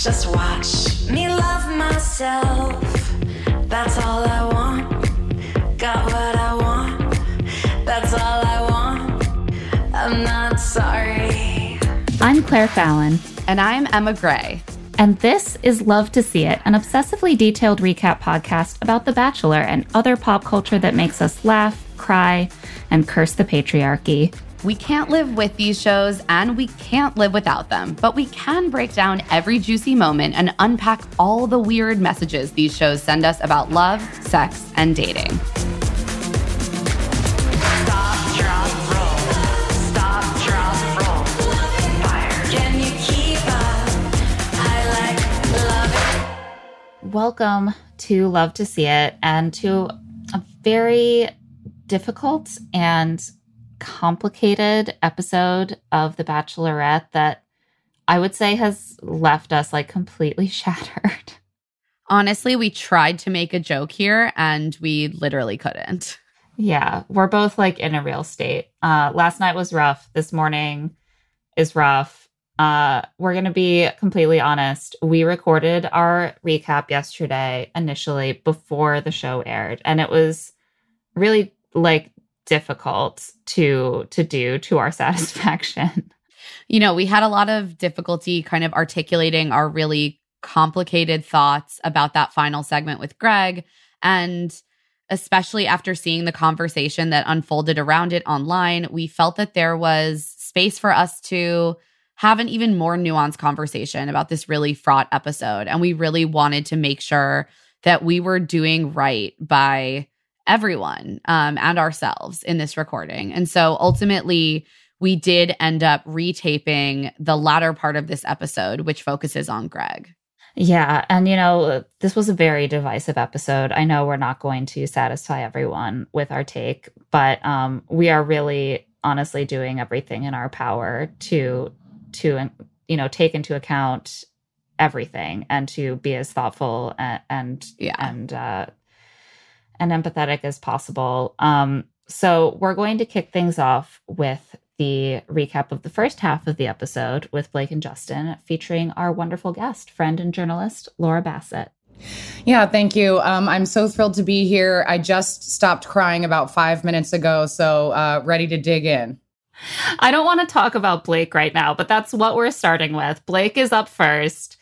Just watch me love myself. That's all I want. Got what I want. That's all I want. I'm not sorry. I'm Claire Fallon. And I'm Emma Gray. And this is Love to See It, an obsessively detailed recap podcast about The Bachelor and other pop culture that makes us laugh, cry, and curse the patriarchy. We can't live with these shows and we can't live without them, but we can break down every juicy moment and unpack all the weird messages these shows send us about love, sex, and dating. Stop, drop, roll. Stop, drop, roll. Fire. Can you keep up? I love it. Welcome to Love to See It and to a very difficult and complicated episode of The Bachelorette that I would say has left us like completely shattered. Honestly, we tried to make a joke here and we literally couldn't. Yeah, we're both like in a real state. Last night was rough. This morning is rough. We're going to be completely honest. We recorded our recap yesterday initially before the show aired, and it was really like difficult to do to our satisfaction. You know, we had a lot of difficulty kind of articulating our really complicated thoughts about that final segment with Greg. And especially after seeing the conversation that unfolded around it online, we felt that there was space for us to have an even more nuanced conversation about this really fraught episode. And we really wanted to make sure that we were doing right by everyone and ourselves in this recording. And so ultimately, we did end up retaping the latter part of this episode, which focuses on Greg. Yeah. And, you know, this was a very divisive episode. I know we're not going to satisfy everyone with our take, but we are really honestly doing everything in our power to you know, take into account everything and to be as thoughtful and empathetic as possible. So we're going to kick things off with the recap of the first half of the episode with Blake and Justin, featuring our wonderful guest, friend and journalist, Laura Bassett. Yeah, thank you. I'm so thrilled to be here. I just stopped crying about 5 minutes ago, so ready to dig in. I don't want to talk about Blake right now, but that's what we're starting with. Blake is up first,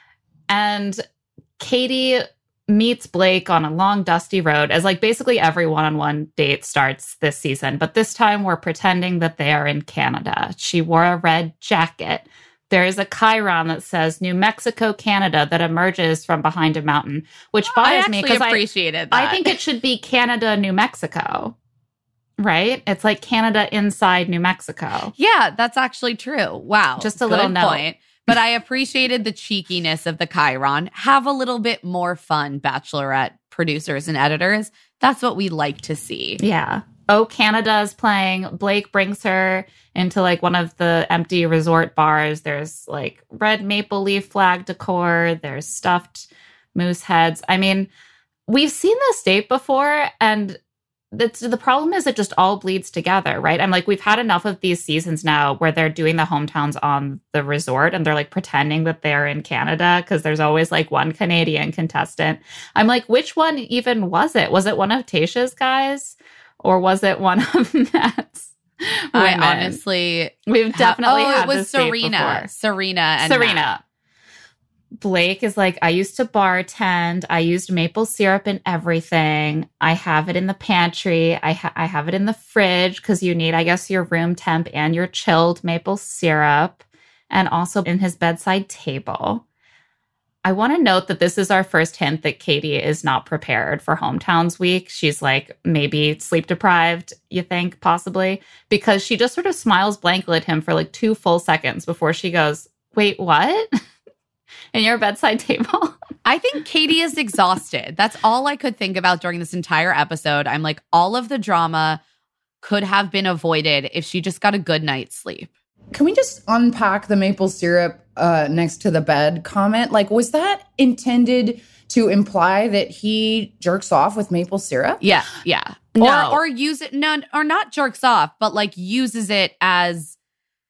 and Katie meets Blake on a long, dusty road, as like basically every one-on-one date starts this season. But this time we're pretending that they are in Canada. She wore a red jacket. There is a chyron that says New Mexico, Canada, that emerges from behind a mountain, which bothers me because I think it should be Canada, New Mexico, right? It's like Canada inside New Mexico. Yeah, that's actually true. Wow. Just a little note. Point. But I appreciated the cheekiness of the chyron. Have a little bit more fun, Bachelorette producers and editors. That's what we like to see. Yeah. Oh, Canada is playing. Blake brings her into like one of the empty resort bars. There's like red maple leaf flag decor. There's stuffed moose heads. I mean, we've seen this date before, and the problem is it just all bleeds together, right? I'm like, we've had enough of these seasons now where they're doing the hometowns on the resort and they're like pretending that they're in Canada because there's always like one Canadian contestant. I'm like, which one even was it? Was it one of Tayshia's guys or was it one of Matt's women? I honestly... We've definitely had it was this date Serena. before. Serena. Matt. Blake is like, I used to bartend. I used maple syrup in everything. I have it in the pantry. I have it in the fridge because you need, I guess, your room temp and your chilled maple syrup, and also in his bedside table. I want to note that this is our first hint that Katie is not prepared for Hometowns week. She's like maybe sleep deprived, you think, possibly, because she just sort of smiles blankly at him for like 2 full seconds before she goes, wait, what? In your bedside table? I think Katie is exhausted. That's all I could think about during this entire episode. I'm like, all of the drama could have been avoided if she just got a good night's sleep. Can we just unpack the maple syrup next to the bed comment? Like, was that intended to imply that he jerks off with maple syrup? Yeah. No. Or use it, or not jerks off, but like uses it as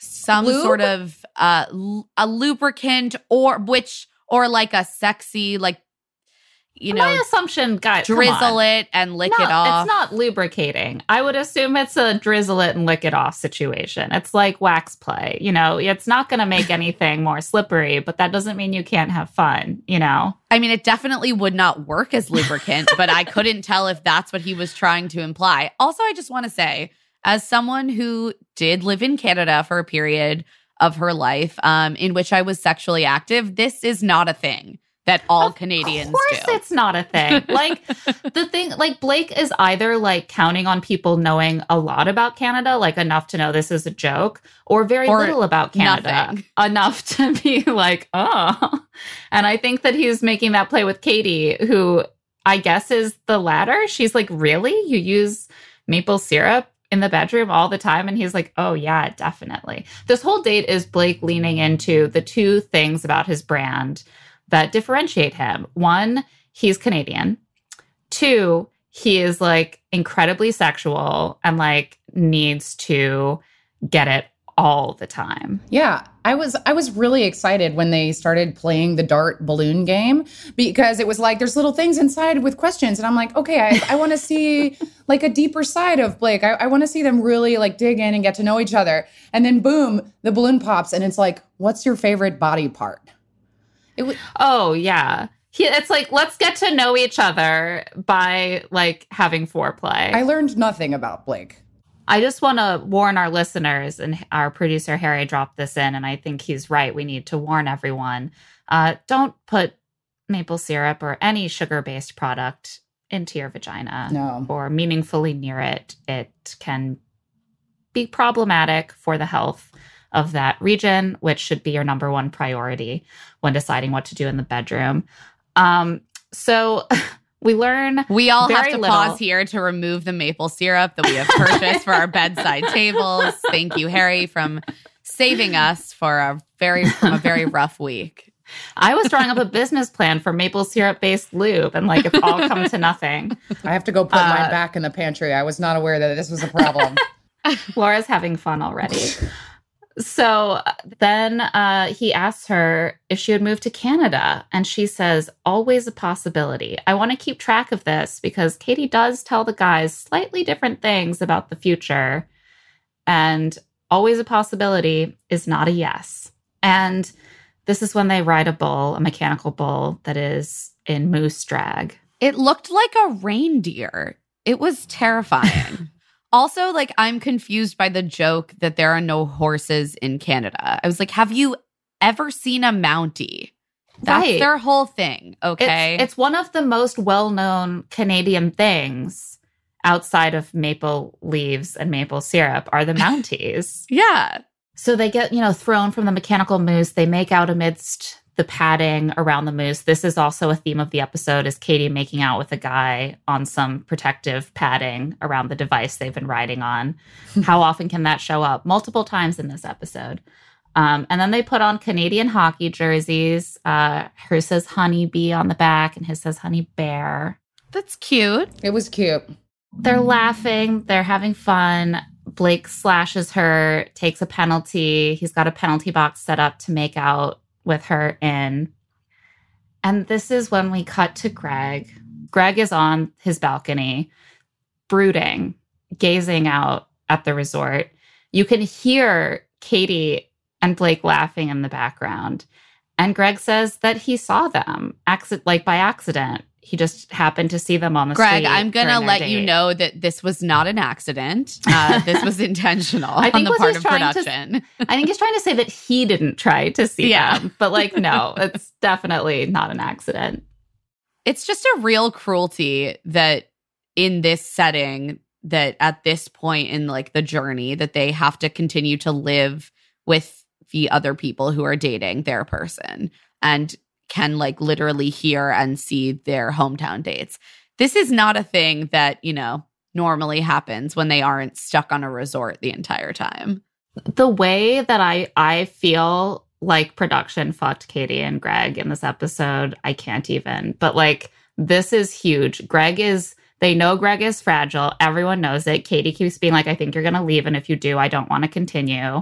some Lube? sort of a lubricant or like a sexy, like, My assumption, guys, drizzle it and lick it off. It's not lubricating. I would assume it's a drizzle it and lick it off situation. It's like wax play. It's not going to make anything more slippery, but that doesn't mean you can't have fun, I mean, it definitely would not work as lubricant, but I couldn't tell if that's what he was trying to imply. Also, I just want to say, as someone who did live in Canada for a period of her life in which I was sexually active, this is not a thing that all Canadians do. Of course it's not a thing. Like, the thing, like, Blake is either, like, counting on people knowing a lot about Canada, like, enough to know this is a joke, or very little about Canada. Nothing. Enough to be like, oh. And I think that he's making that play with Katie, who I guess is the latter. She's like, really? You use maple syrup in the bedroom all the time? And he's like, oh, yeah, definitely. This whole date is Blake leaning into the two things about his brand that differentiate him. One, he's Canadian. Two, he is like incredibly sexual and like needs to get it all the time. Yeah, I was really excited when they started playing the dart balloon game, because it was like there's little things inside with questions, and I'm like, okay, I want to see like a deeper side of Blake. I want to see them really like dig in and get to know each other. And then boom, the balloon pops, and it's like, what's your favorite body part? Oh yeah. It's like, let's get to know each other by like having foreplay. I learned nothing about Blake. I just want to warn our listeners, and our producer Harry dropped this in, and I think he's right. We need to warn everyone. Don't put maple syrup or any sugar-based product into your vagina or meaningfully near it. It can be problematic for the health of that region, which should be your number one priority when deciding what to do in the bedroom. So we learn we all have to little. pause here to remove the maple syrup that we have purchased for our bedside tables. Thank you, Harry, from saving us from a very rough week. I was drawing up a business plan for maple syrup-based lube, and like it's all come to nothing. I have to go put mine back in the pantry. I was not aware that this was a problem. Laura's having fun already. So then he asks her if she would move to Canada, and she says, always a possibility. I want to keep track of this because Katie does tell the guys slightly different things about the future, and always a possibility is not a yes. And this is when they ride a bull, a mechanical bull that is in moose drag. It looked like a reindeer. It was terrifying. Also, like, I'm confused by the joke that there are no horses in Canada. I was like, have you ever seen a Mountie? That's Right. their whole thing, okay? It's one of the most well-known Canadian things outside of maple leaves and maple syrup are the Mounties. Yeah. So they get, thrown from the mechanical moose. They make out amidst the padding around the moose. This is also a theme of the episode, is Katie making out with a guy on some protective padding around the device they've been riding on. How often can that show up? Multiple times in this episode. And then they put on Canadian hockey jerseys. Hers says Honey Bee on the back, and his says Honey Bear. That's cute. It was cute. They're laughing. They're having fun. Blake slashes her, takes a penalty. He's got a penalty box set up to make out with her in. And this is when we cut to Greg. Greg is on his balcony, brooding, gazing out at the resort. You can hear Katie and Blake laughing in the background. And Greg says that he saw them, by accident. He just happened to see them on the street. Greg, I'm going to let you know that this was not an accident. This was intentional on the part of production. I think he's trying to say that he didn't try to see them. But no, it's definitely not an accident. It's just a real cruelty that in this setting, that at this point in the journey, that they have to continue to live with the other people who are dating their person and can literally hear and see their hometown dates. This is not a thing that, normally happens when they aren't stuck on a resort the entire time. The way that I feel like production fucked Katie and Greg in this episode, I can't even. But this is huge. They know Greg is fragile. Everyone knows it. Katie keeps being like, I think you're going to leave. And if you do, I don't want to continue.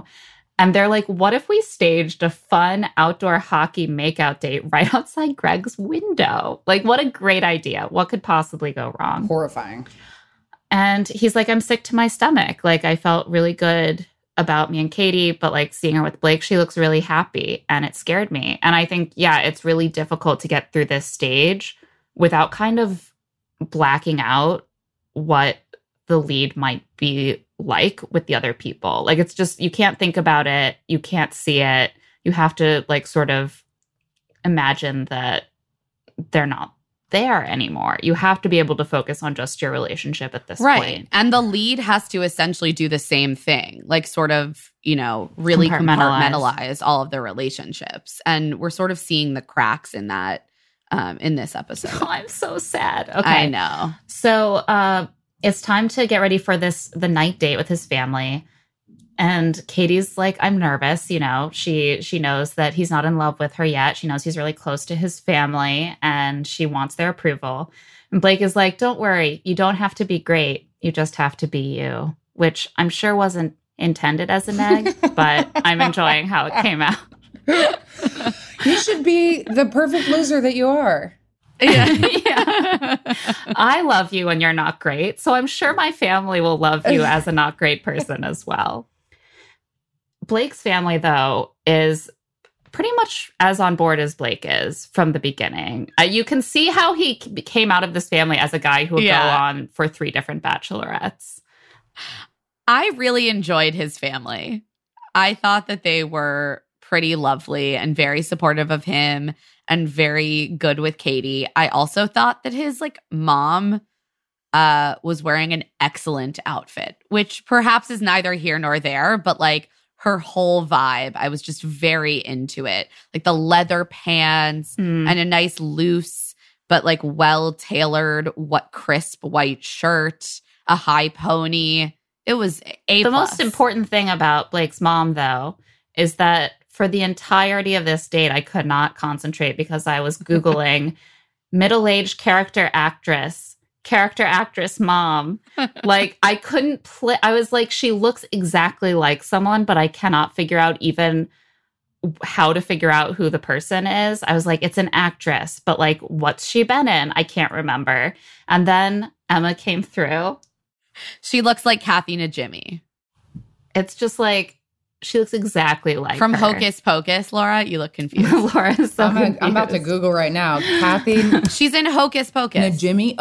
And they're like, what if we staged a fun outdoor hockey makeout date right outside Greg's window? Like, what a great idea. What could possibly go wrong? Horrifying. And he's like, I'm sick to my stomach. Like, I felt really good about me and Katie, but like seeing her with Blake, she looks really happy and it scared me. And I think, yeah, it's really difficult to get through this stage without kind of blacking out what the lead might be like with the other people. Like, it's just, you can't think about it. You can't see it. You have to like sort of imagine that they're not there anymore. You have to be able to focus on just your relationship at this point. And the lead has to essentially do the same thing, like sort of, you know, really compartmentalize all of their relationships. And we're sort of seeing the cracks in that in this episode. Oh, I'm so sad. Okay. I know. So it's time to get ready for the night date with his family. And Katie's like, I'm nervous, you know. She knows that he's not in love with her yet. She knows he's really close to his family and she wants their approval. And Blake is like, don't worry, you don't have to be great. You just have to be you, which I'm sure wasn't intended as a neg, but I'm enjoying how it came out. You should be the perfect loser that you are. Yeah. I love you when you're not great. So I'm sure my family will love you as a not great person as well. Blake's family, though, is pretty much as on board as Blake is from the beginning. You can see how he came out of this family as a guy who would go on for 3 different bachelorettes. I really enjoyed his family. I thought that they were pretty lovely and very supportive of him and very good with Katie. I also thought that his like mom was wearing an excellent outfit, which perhaps is neither here nor there, but like her whole vibe, I was just very into it. Like the leather pants and a nice loose but like well-tailored crisp white shirt, a high pony. It was A+. The most important thing about Blake's mom, though, is that for the entirety of this date, I could not concentrate because I was Googling middle-aged character actress mom. Like, I couldn't play. I was like, she looks exactly like someone, but I cannot figure out even how to figure out who the person is. I was like, it's an actress, but like, what's she been in? I can't remember. And then Emma came through. She looks like Kathy Najimy. It's just like, she looks exactly like from her. Hocus Pocus. Laura, you look confused. Laura's so I'm about to Google right now. Kathy. She's in Hocus Pocus. Najimy.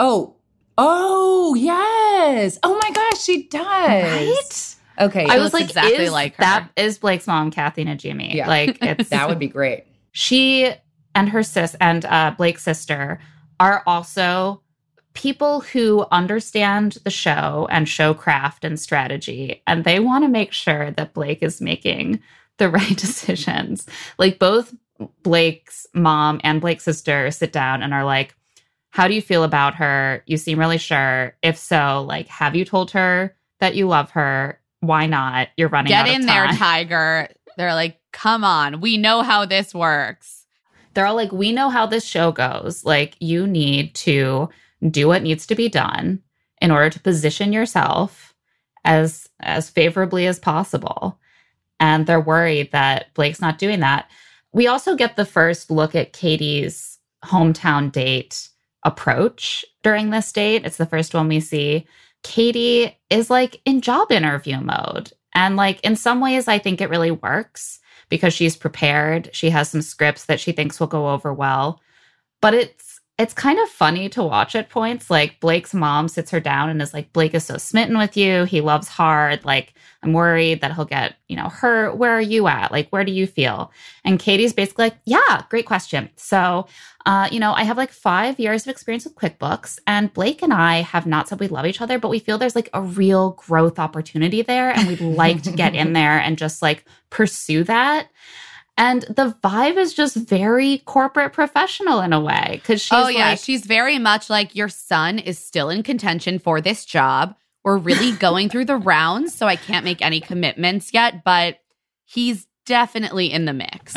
Oh, yes. Oh my gosh, she does. Right? Okay. I was like, exactly like her. That is Blake's mom, Kathy Najimy. Yeah. Like, it's that would be great. She and her Blake's sister are also people who understand the show and show craft and strategy, and they want to make sure that Blake is making the right decisions. Like, both Blake's mom and Blake's sister sit down and are like, how do you feel about her? You seem really sure. If so, like, have you told her that you love her? Why not? You're running out of time. Get in there, Tiger. They're like, come on. We know how this works. They're all like, we know how this show goes. Like, you need to do what needs to be done in order to position yourself as favorably as possible. And they're worried that Blake's not doing that. We also get the first look at Katie's hometown date approach during this date. It's the first one we see. Katie is like in job interview mode. And like, in some ways, I think it really works because she's prepared. She has some scripts that she thinks will go over well. But it's kind of funny to watch at points. Like, Blake's mom sits her down and is like, Blake is so smitten with you. He loves hard. Like, I'm worried that he'll get, hurt. Where are you at? Like, where do you feel? And Katie's basically like, yeah, great question. So, I have like 5 years of experience with QuickBooks, and Blake and I have not said we love each other, but we feel there's like a real growth opportunity there. And we'd like to get in there and just like pursue that. And the vibe is just very corporate professional in a way. Because she's very much like, your son is still in contention for this job. We're really going through the rounds, so I can't make any commitments yet, but he's definitely in the mix.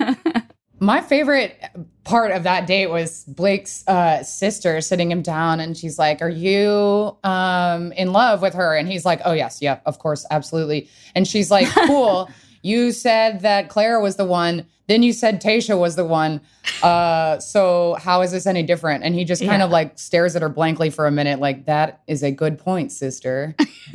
My favorite part of that date was Blake's sister sitting him down, and she's like, are you in love with her? And he's like, oh, yes, yeah, of course, absolutely. And she's like, cool. You said that Clara was the one. Then you said Tayshia was the one. So how is this any different? And he just kind of like stares at her blankly for a minute, like, that is a good point, sister.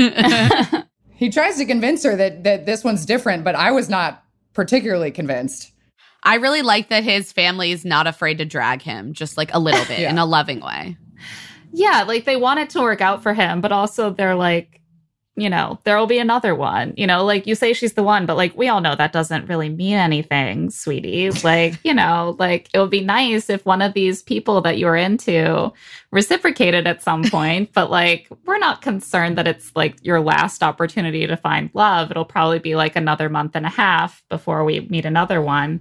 He tries to convince her that this one's different, but I was not particularly convinced. I really like that his family is not afraid to drag him, just like a little bit in a loving way. Yeah, like they want it to work out for him, but also they're like, you know, there will be another one. You know, like you say she's the one, but like we all know that doesn't really mean anything, sweetie. Like, you know, like it would be nice if one of these people that you're into reciprocated at some point, but like we're not concerned that it's like your last opportunity to find love. It'll probably be like another month and a half before we meet another one.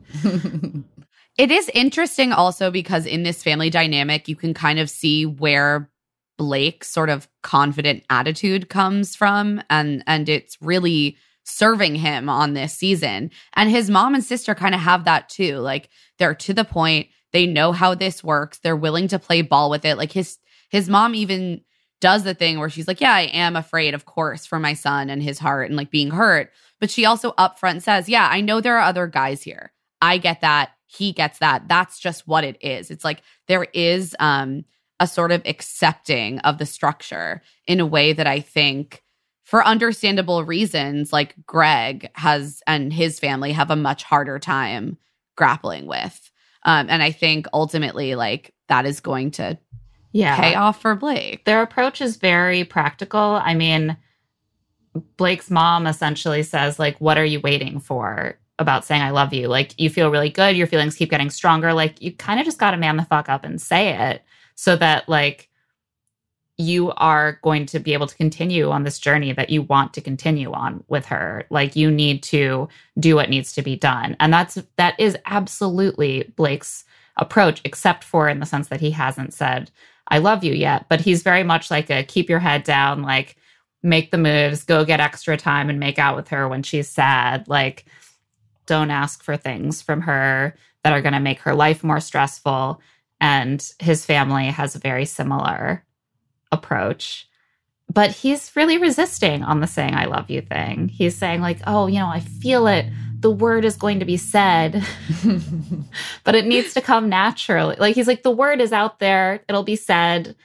It is interesting also because in this family dynamic, you can kind of see where Blake's sort of confident attitude comes from, and it's really serving him on this season. And his mom and sister kind of have that too. Like they're to the point, they know how this works, they're willing to play ball with it. Like his mom even does the thing where she's like, yeah, I am afraid, of course, for my son and his heart and like being hurt. But she also upfront says, yeah, I know there are other guys here. I get that. He gets that. That's just what it is. It's like there is a sort of accepting of the structure in a way that I think, for understandable reasons, like Greg has and his family have a much harder time grappling with. And I think ultimately, like, that is going to pay off for Blake. Their approach is very practical. I mean, Blake's mom essentially says, like, what are you waiting for about saying I love you? Like, you feel really good. Your feelings keep getting stronger. Like, you kind of just got to man the fuck up and say it so that, like, you are going to be able to continue on this journey that you want to continue on with her. Like, you need to do what needs to be done. And that is absolutely Blake's approach, except for in the sense that he hasn't said, I love you yet. But he's very much like a keep your head down, like, make the moves, go get extra time and make out with her when she's sad. Like, don't ask for things from her that are going to make her life more stressful. And his family has a very similar approach. But he's really resisting on the saying I love you thing. He's saying, like, oh, you know, I feel it. The word is going to be said, but it needs to come naturally. Like, he's like, the word is out there. It'll be said.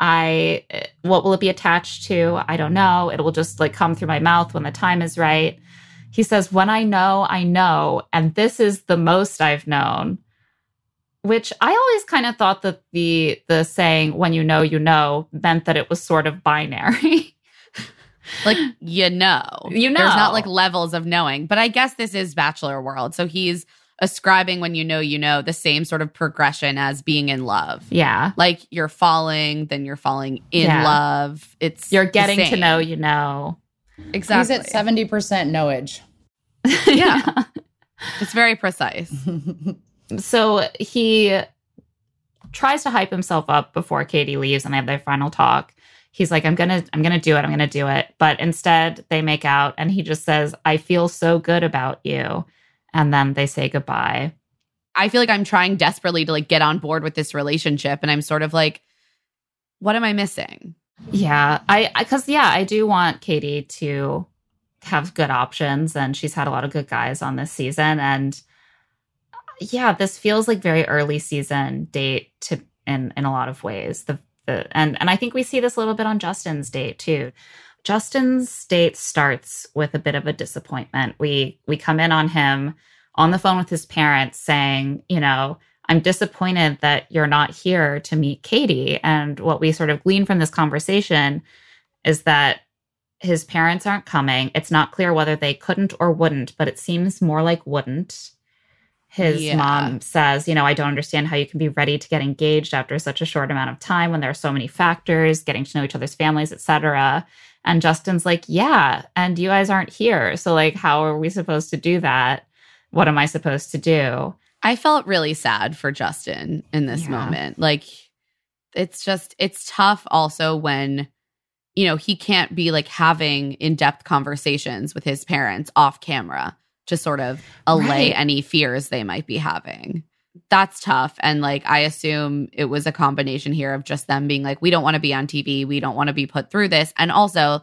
What will it be attached to? I don't know. It will just like come through my mouth when the time is right. He says, when I know, I know. And this is the most I've known, which I always kind of thought that the saying, when you know, meant that it was sort of binary. Like, you know. You know. There's not like levels of knowing. But I guess this is Bachelor world. So he's ascribing when you know, the same sort of progression as being in love. Yeah. Like, you're falling, then you're falling in love. You're getting to know, you know. Exactly. He's at 70% knowledge. Yeah. It's very precise. So he tries to hype himself up before Katie leaves and they have their final talk. He's like, I'm gonna do it. But instead they make out and he just says, I feel so good about you. And then they say goodbye. I feel like I'm trying desperately to like get on board with this relationship. And I'm sort of like, what am I missing? Yeah, I do want Katie to have good options, and she's had a lot of good guys on this season. And yeah, this feels like very early season date in a lot of ways. And I think we see this a little bit on Justin's date too. Justin's date starts with a bit of a disappointment. We come in on him on the phone with his parents saying, you know, I'm disappointed that you're not here to meet Katie. And what we sort of glean from this conversation is that his parents aren't coming. It's not clear whether they couldn't or wouldn't, but it seems more like wouldn't. His mom says, you know, I don't understand how you can be ready to get engaged after such a short amount of time when there are so many factors, getting to know each other's families, etc. And Justin's like, yeah, and you guys aren't here. So like, how are we supposed to do that? What am I supposed to do? I felt really sad for Justin in this moment. Like, it's tough also when, you know, he can't be like having in-depth conversations with his parents off camera to sort of allay any fears they might be having. That's tough. And like, I assume it was a combination here of just them being like, we don't want to be on TV. We don't want to be put through this. And also,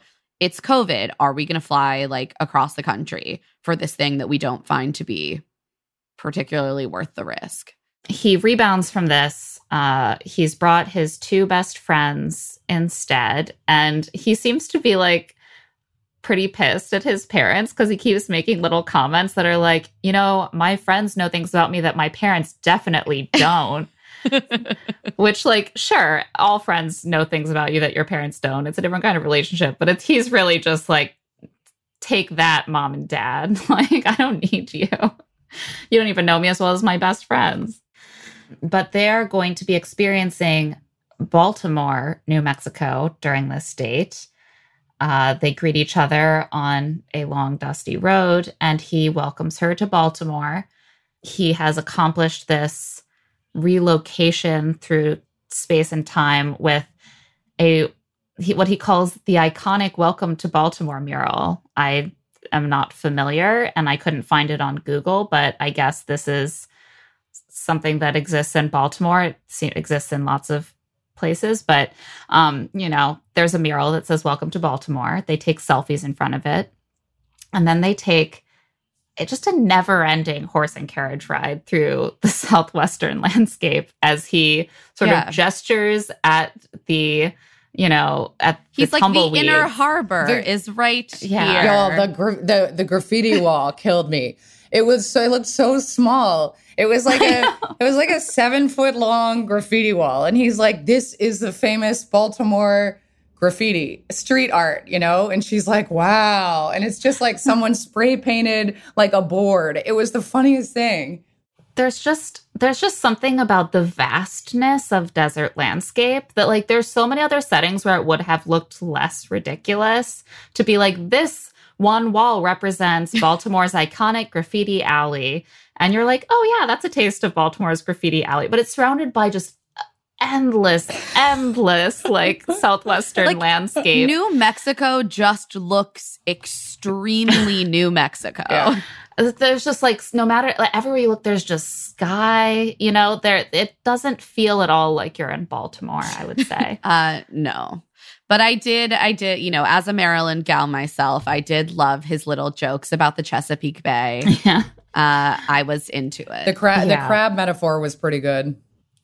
it's COVID. Are we going to fly like across the country for this thing that we don't find to be particularly worth the risk? He rebounds from this. He's brought his 2 best friends instead. And he seems to be like pretty pissed at his parents because he keeps making little comments that are like, you know, my friends know things about me that my parents definitely don't. Which, like, sure, all friends know things about you that your parents don't. It's a different kind of relationship, but he's really just like, take that, mom and dad. Like, I don't need you. You don't even know me as well as my best friends. But they're going to be experiencing Baltimore, New Mexico during this date. They greet each other on a long, dusty road, and he welcomes her to Baltimore. He has accomplished this relocation through space and time with what he calls the iconic Welcome to Baltimore mural. I am not familiar, and I couldn't find it on Google, but I guess this is something that exists in Baltimore. It exists in lots of places, but you know, there's a mural that says Welcome to Baltimore. They take selfies in front of it, and then they take just a never-ending horse and carriage ride through the southwestern landscape as he sort of gestures at the, you know, at he's the like tumbleweeds. the inner harbor is right here. Y'all, the graffiti wall killed me. It looked so small. It was like a 7-foot long graffiti wall, and he's like, "This is the famous Baltimore graffiti street art," you know? And she's like, "Wow!" And it's just like someone spray painted like a board. It was the funniest thing. There's just something about the vastness of desert landscape that, like, there's so many other settings where it would have looked less ridiculous to be like, this one wall represents Baltimore's iconic graffiti alley. And you're like, oh yeah, that's a taste of Baltimore's graffiti alley. But it's surrounded by just endless like southwestern landscape. New Mexico just looks extremely New Mexico. Yeah. There's just like, no matter, like, everywhere you look, there's just sky, you know, it doesn't feel at all like you're in Baltimore, I would say. No. But I did, you know, as a Maryland gal myself, I did love his little jokes about the Chesapeake Bay. Yeah. I was into it. The crab metaphor was pretty good.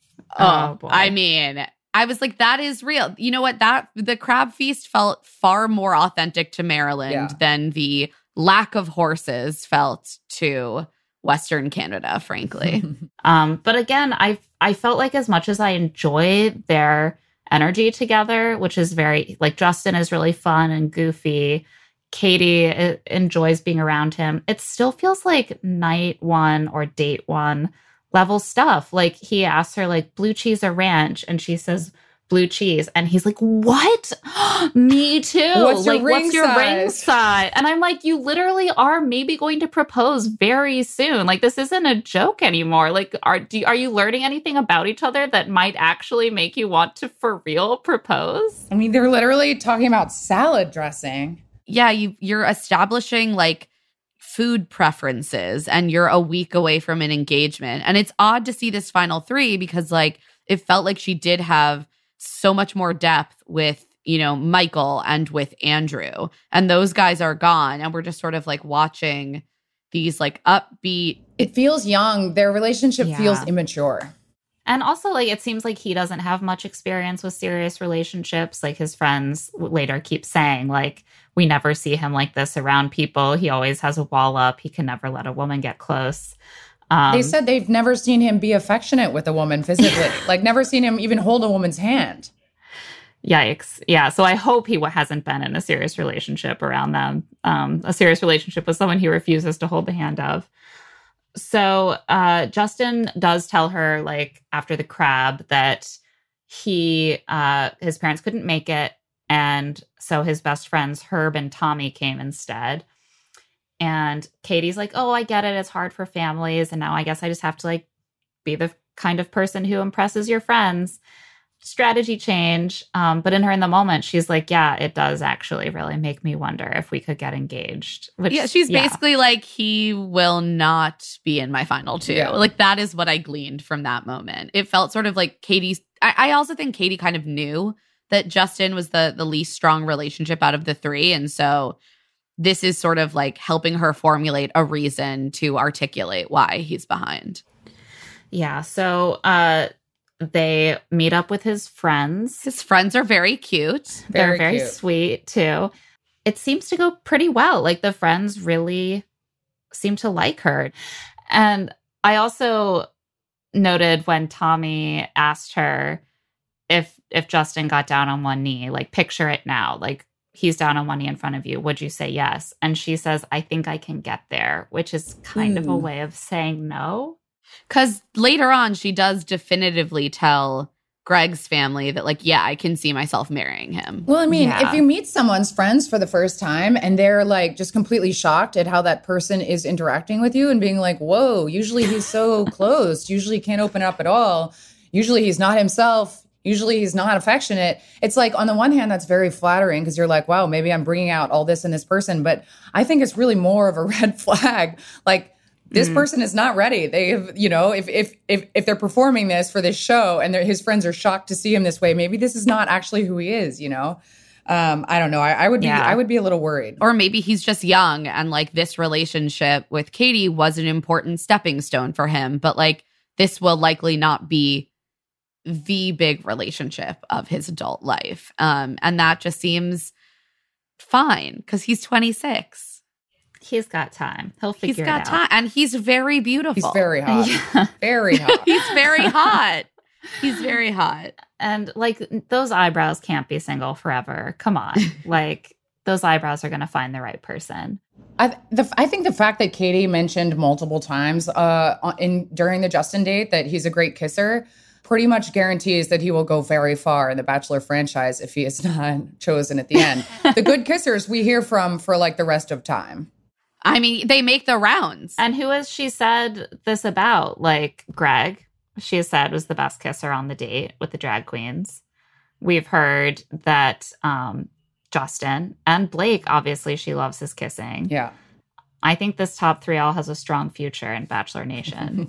Oh, I mean, I was like, that is real. You know what? The crab feast felt far more authentic to Maryland than the lack of horses felt to Western Canada, frankly. But again, I felt like as much as I enjoy their energy together, which is very, like, Justin is really fun and goofy. Katie enjoys being around him. It still feels like night 1 or date 1 level stuff. Like, he asks her, like, blue cheese or ranch, and she says blue cheese, and he's like, what? Me too. What's your ring size? And I'm like, you literally are maybe going to propose very soon. Like, this isn't a joke anymore. Like, are you learning anything about each other that might actually make you want to for real propose? I mean, they're literally talking about salad dressing. Yeah, you're establishing like food preferences, and you're a week away from an engagement. And it's odd to see this final 3 because, like, it felt like she did have so much more depth with, you know, Michael and with Andrew, and those guys are gone, and we're just sort of like watching these like upbeat. It feels young. Their relationship feels immature. And also, like, it seems like he doesn't have much experience with serious relationships. Like, his friends later keep saying, like, we never see him like this around people. He always has a wall up. He can never let a woman get close. They said they've never seen him be affectionate with a woman physically. Like, never seen him even hold a woman's hand. Yikes. Yeah. So I hope he hasn't been in a serious relationship around them. A serious relationship with someone he refuses to hold the hand of. So Justin does tell her, like, after the crab that his parents couldn't make it. And so his best friends, Herb and Tommy, came instead. And Katie's like, oh, I get it. It's hard for families. And now I guess I just have to, like, be the kind of person who impresses your friends. Strategy change. But in the moment, she's like, yeah, it does actually really make me wonder if we could get engaged. Which, she's basically like, he will not be in my final 2. Yeah. Like, that is what I gleaned from that moment. It felt sort of like I also think Katie kind of knew that Justin was the least strong relationship out of the three. And so this is sort of like helping her formulate a reason to articulate why he's behind. Yeah. So they meet up with his friends. His friends are very cute. They're very cute. sweet too. It seems to go pretty well. Like the friends really seem to like her. And I also noted when Tommy asked her if Justin got down on one knee, like picture it now, like he's down on one knee in front of you, would you say yes? And she says, I think I can get there, which is kind of a way of saying no. Because later on, she does definitively tell Greg's family that, like, yeah, I can see myself marrying him. Well, I mean, Yeah. if you meet someone's friends for the first time and they're like just completely shocked at how that person is interacting with you and being like, whoa, usually he's so closed, usually he can't open up at all, usually he's not himself, usually he's not affectionate. It's like, on the one hand, that's very flattering because you're like, wow, maybe I'm bringing out all this in this person. But I think it's really more of a red flag. Like, this person is not ready. They've, you know, if they're performing this for this show and his friends are shocked to see him this way, maybe this is not actually who he is, you know? I don't know. I would be a little worried. Or maybe he's just young and, like, this relationship with Katie was an important stepping stone for him. But, like, this will likely not be the big relationship of his adult life. And that just seems fine because he's 26. He's got time. He'll figure it out. He's got time. And he's very beautiful. He's very hot. Yeah. Very hot. He's very hot. He's very hot. And like those eyebrows can't be single forever. Come on. Like those eyebrows are going to find the right person. I think the fact that Katie mentioned multiple times during the Justin date that he's a great kisser pretty much guarantees that he will go very far in the Bachelor franchise if he is not chosen at the end. The good kissers we hear from for like the rest of time. I mean, they make the rounds. And who has she said this about? Like Greg, she has said was the best kisser on the date with the drag queens. We've heard that Justin and Blake, obviously she loves his kissing. Yeah. I think this top three all has a strong future in Bachelor Nation.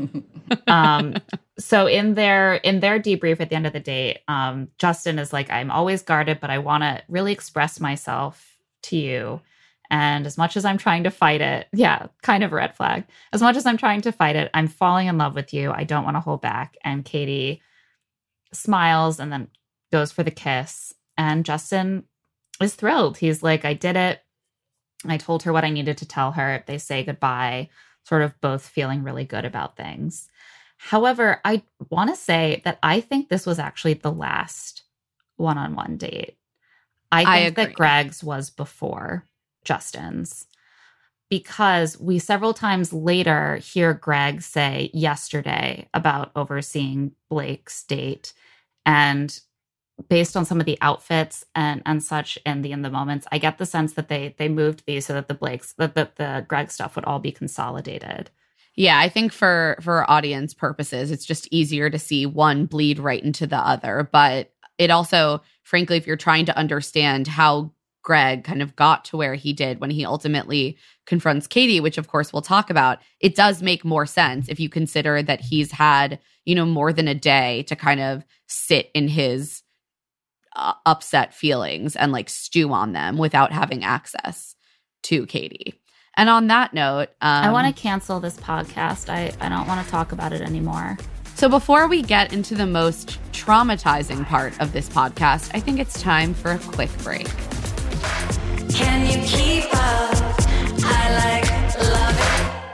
So in their debrief at the end of the date, Justin is like, I'm always guarded, but I want to really express myself to you. And as much as I'm trying to fight it, yeah, kind of a red flag. As much as I'm trying to fight it, I'm falling in love with you. I don't want to hold back. And Katie smiles and then goes for the kiss. And Justin is thrilled. He's like, I did it. I told her what I needed to tell her. They say goodbye, sort of both feeling really good about things. However, I want to say that I think this was actually the last one-on-one date. I think that Greg's was before Justin's, because we several times later hear Greg say yesterday about overseeing Blake's date, and based on some of the outfits and such in the moments, I get the sense that they moved these so that the Greg stuff would all be consolidated. Yeah, I think for audience purposes, it's just easier to see one bleed right into the other. But it also, frankly, if you're trying to understand how Greg kind of got to where he did when he ultimately confronts Katie, which of course we'll talk about, it does make more sense if you consider that he's had, you know, more than a day to kind of sit in his upset feelings and like stew on them without having access to Katie. And on that note, I want to cancel this podcast. I don't want to talk about it anymore. So before we get into the most traumatizing part of this podcast, I think it's time for a quick break. Can you keep up? I love it.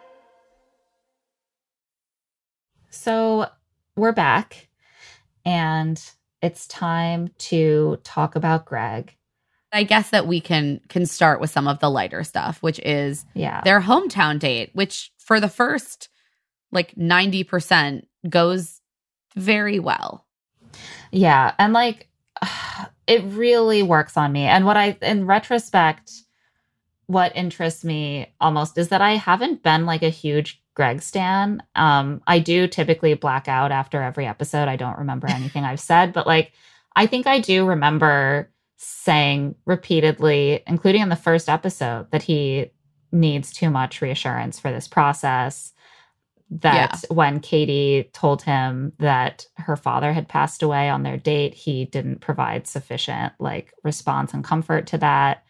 So we're back, and it's time to talk about Greg. I guess that we can start with some of the lighter stuff, which is their hometown date, which for the first like 90% goes very well. Yeah. And like, it really works on me. And in retrospect, what interests me almost is that I haven't been like a huge Greg stan. I do typically black out after every episode. I don't remember anything I've said, but like, I think I do remember saying repeatedly, including in the first episode, that he needs too much reassurance for this process. that when Katie told him that her father had passed away on their date, he didn't provide sufficient like response and comfort to that.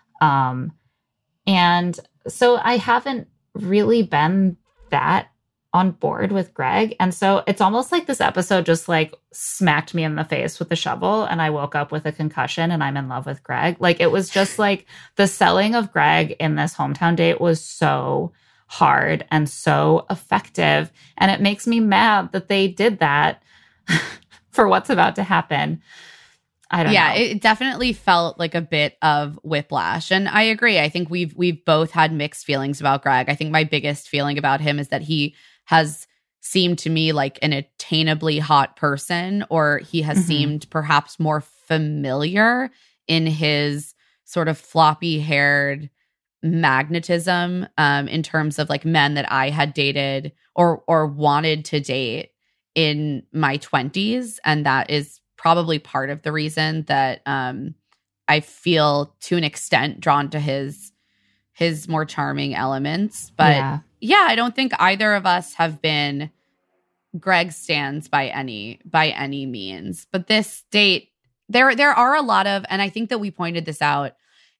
And so I haven't really been that on board with Greg. And so it's almost like this episode just like smacked me in the face with a shovel and I woke up with a concussion and I'm in love with Greg. Like it was just like the selling of Greg in this hometown date was so hard and so effective. And it makes me mad that they did that for what's about to happen. I don't know. Yeah, it definitely felt like a bit of whiplash. And I agree. I think we've both had mixed feelings about Greg. I think my biggest feeling about him is that he has seemed to me like an attainably hot person, or he has seemed perhaps more familiar in his sort of floppy-haired magnetism in terms of like men that I had dated or wanted to date in my 20s. And that is probably part of the reason that I feel to an extent drawn to his more charming elements. But yeah, I don't think either of us have been Greg stans by any means. But this date, there are a lot of, and I think that we pointed this out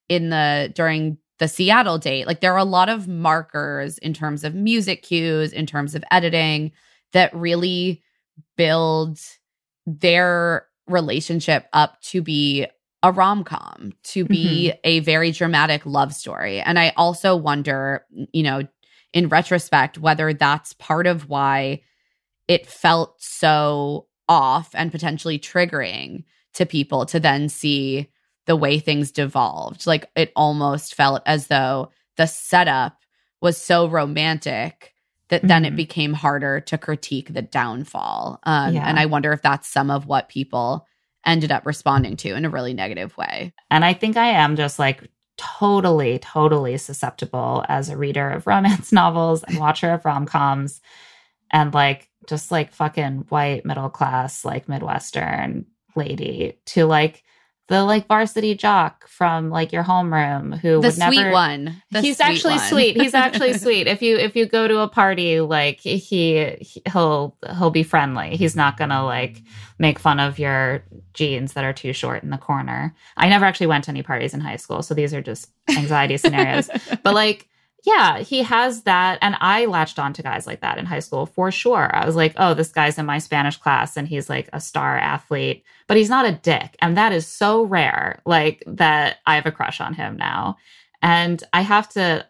during the Seattle date, like there are a lot of markers in terms of music cues, in terms of editing, that really build their relationship up to be a rom-com, to be a very dramatic love story. And I also wonder, you know, in retrospect, whether that's part of why it felt so off and potentially triggering to people to then see the way things devolved. Like it almost felt as though the setup was so romantic that then it became harder to critique the downfall. And I wonder if that's some of what people ended up responding to in a really negative way. And I think I am just like totally susceptible as a reader of romance novels and watcher of rom-coms and like just like fucking white middle class like Midwestern lady to like the like varsity jock from like your homeroom who would never sweet one. He's actually sweet. He's actually sweet. If you go to a party, like he'll be friendly. He's not gonna like make fun of your jeans that are too short in the corner. I never actually went to any parties in high school, so these are just anxiety scenarios. But like, yeah, he has that. And I latched on to guys like that in high school for sure. I was like, oh, this guy's in my Spanish class and he's like a star athlete, but he's not a dick. And that is so rare, like that I have a crush on him now. And I have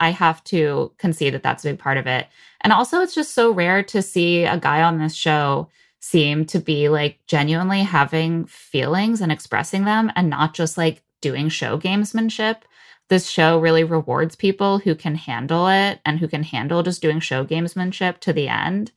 to concede that that's a big part of it. And also it's just so rare to see a guy on this show seem to be like genuinely having feelings and expressing them and not just like doing show gamesmanship. This show really rewards people who can handle it and who can handle just doing show gamesmanship to the end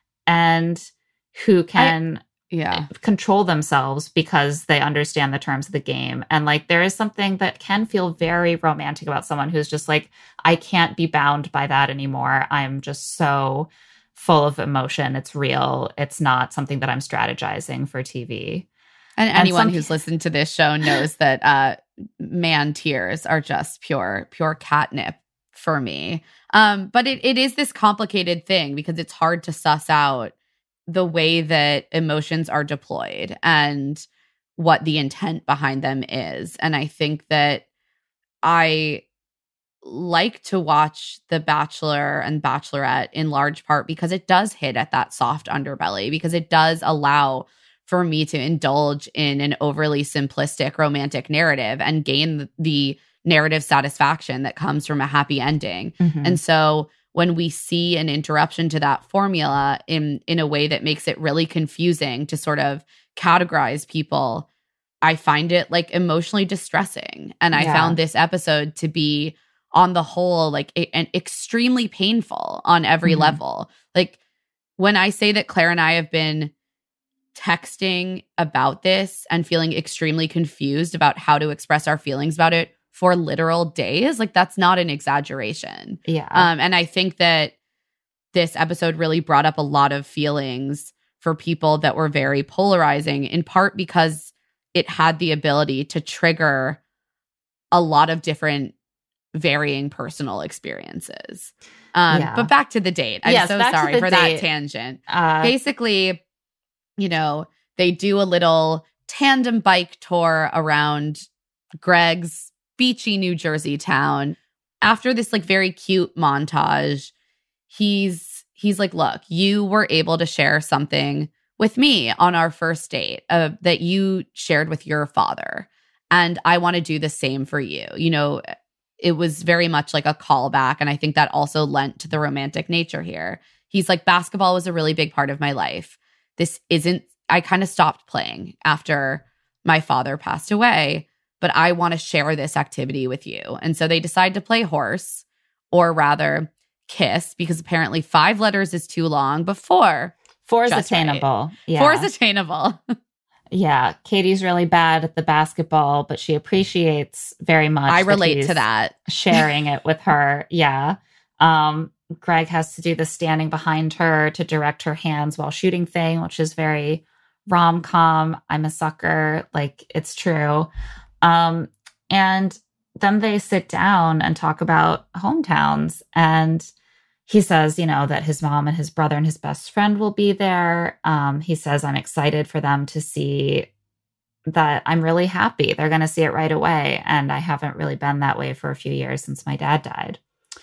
and who can control themselves because they understand the terms of the game. And like there is something that can feel very romantic about someone who's just like, I can't be bound by that anymore. I'm just so full of emotion. It's real. It's not something that I'm strategizing for TV. And anyone who's listened to this show knows that man tears are just pure catnip for me. But it is this complicated thing because it's hard to suss out the way that emotions are deployed and what the intent behind them is. And I think that I like to watch The Bachelor and Bachelorette in large part because it does hit at that soft underbelly, because it does allow for me to indulge in an overly simplistic romantic narrative and gain the narrative satisfaction that comes from a happy ending. And so when we see an interruption to that formula in a way that makes it really confusing to sort of categorize people, I find it like emotionally distressing. And I found this episode to be on the whole like an extremely painful on every level. Like when I say that Claire and I have been texting about this and feeling extremely confused about how to express our feelings about it for literal days, like that's not an exaggeration. And I think that this episode really brought up a lot of feelings for people that were very polarizing, in part because it had the ability to trigger a lot of different varying personal experiences. But back to the date. I'm Yes, so back to sorry the for date. that tangent. Basically, you know, they do a little tandem bike tour around Greg's beachy New Jersey town. After this like very cute montage, he's like, look, you were able to share something with me on our first date that you shared with your father. And I want to do the same for you. You know, it was very much like a callback. And I think that also lent to the romantic nature here. He's like, basketball was a really big part of my life. I kind of stopped playing after my father passed away, but I want to share this activity with you. And so they decide to play horse, or rather kiss, because apparently 5 letters is too long, but 4 is attainable. Right. Yeah. 4 is attainable. Yeah. Katie's really bad at the basketball, but she appreciates very much. I relate to that. Sharing it with her. Yeah. Greg has to do the standing behind her to direct her hands while shooting thing, which is very rom-com. I'm a sucker. Like, it's true. And then they sit down and talk about hometowns. And he says, you know, that his mom and his brother and his best friend will be there. He says, I'm excited for them to see that I'm really happy. They're going to see it right away. And I haven't really been that way for a few years since my dad died.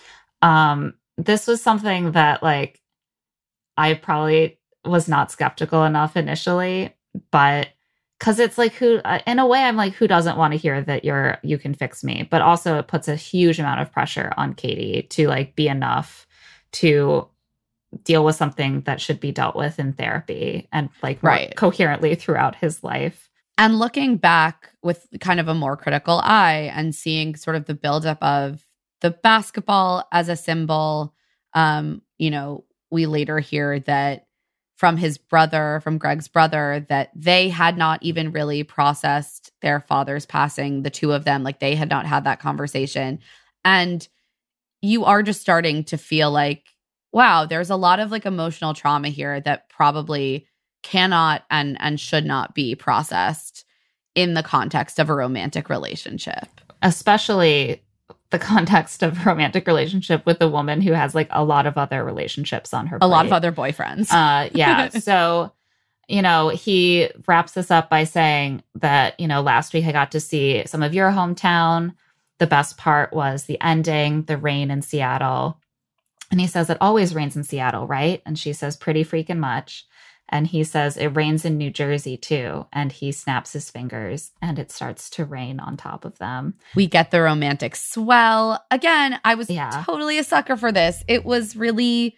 This was something that, like, I probably was not skeptical enough initially, but because it's like, who, in a way, I'm like, who doesn't want to hear that you can fix me? But also it puts a huge amount of pressure on Katie to like be enough to deal with something that should be dealt with in therapy and like coherently throughout his life. And looking back with kind of a more critical eye and seeing sort of the buildup of the basketball as a symbol, you know, we later hear that from Greg's brother, that they had not even really processed their father's passing, the two of them, like they had not had that conversation. And you are just starting to feel like, wow, there's a lot of like emotional trauma here that probably cannot and should not be processed in the context of a romantic relationship. Especially the context of a romantic relationship with a woman who has like a lot of other relationships on her plate. A lot of other boyfriends. Yeah. So, you know, he wraps this up by saying that, you know, last week I got to see some of your hometown. The best part was the ending, the rain in Seattle. And he says, it always rains in Seattle, right? And she says, pretty freaking much. And he says, it rains in New Jersey too. And he snaps his fingers and it starts to rain on top of them. We get the romantic swell. Again, I was totally a sucker for this. It was really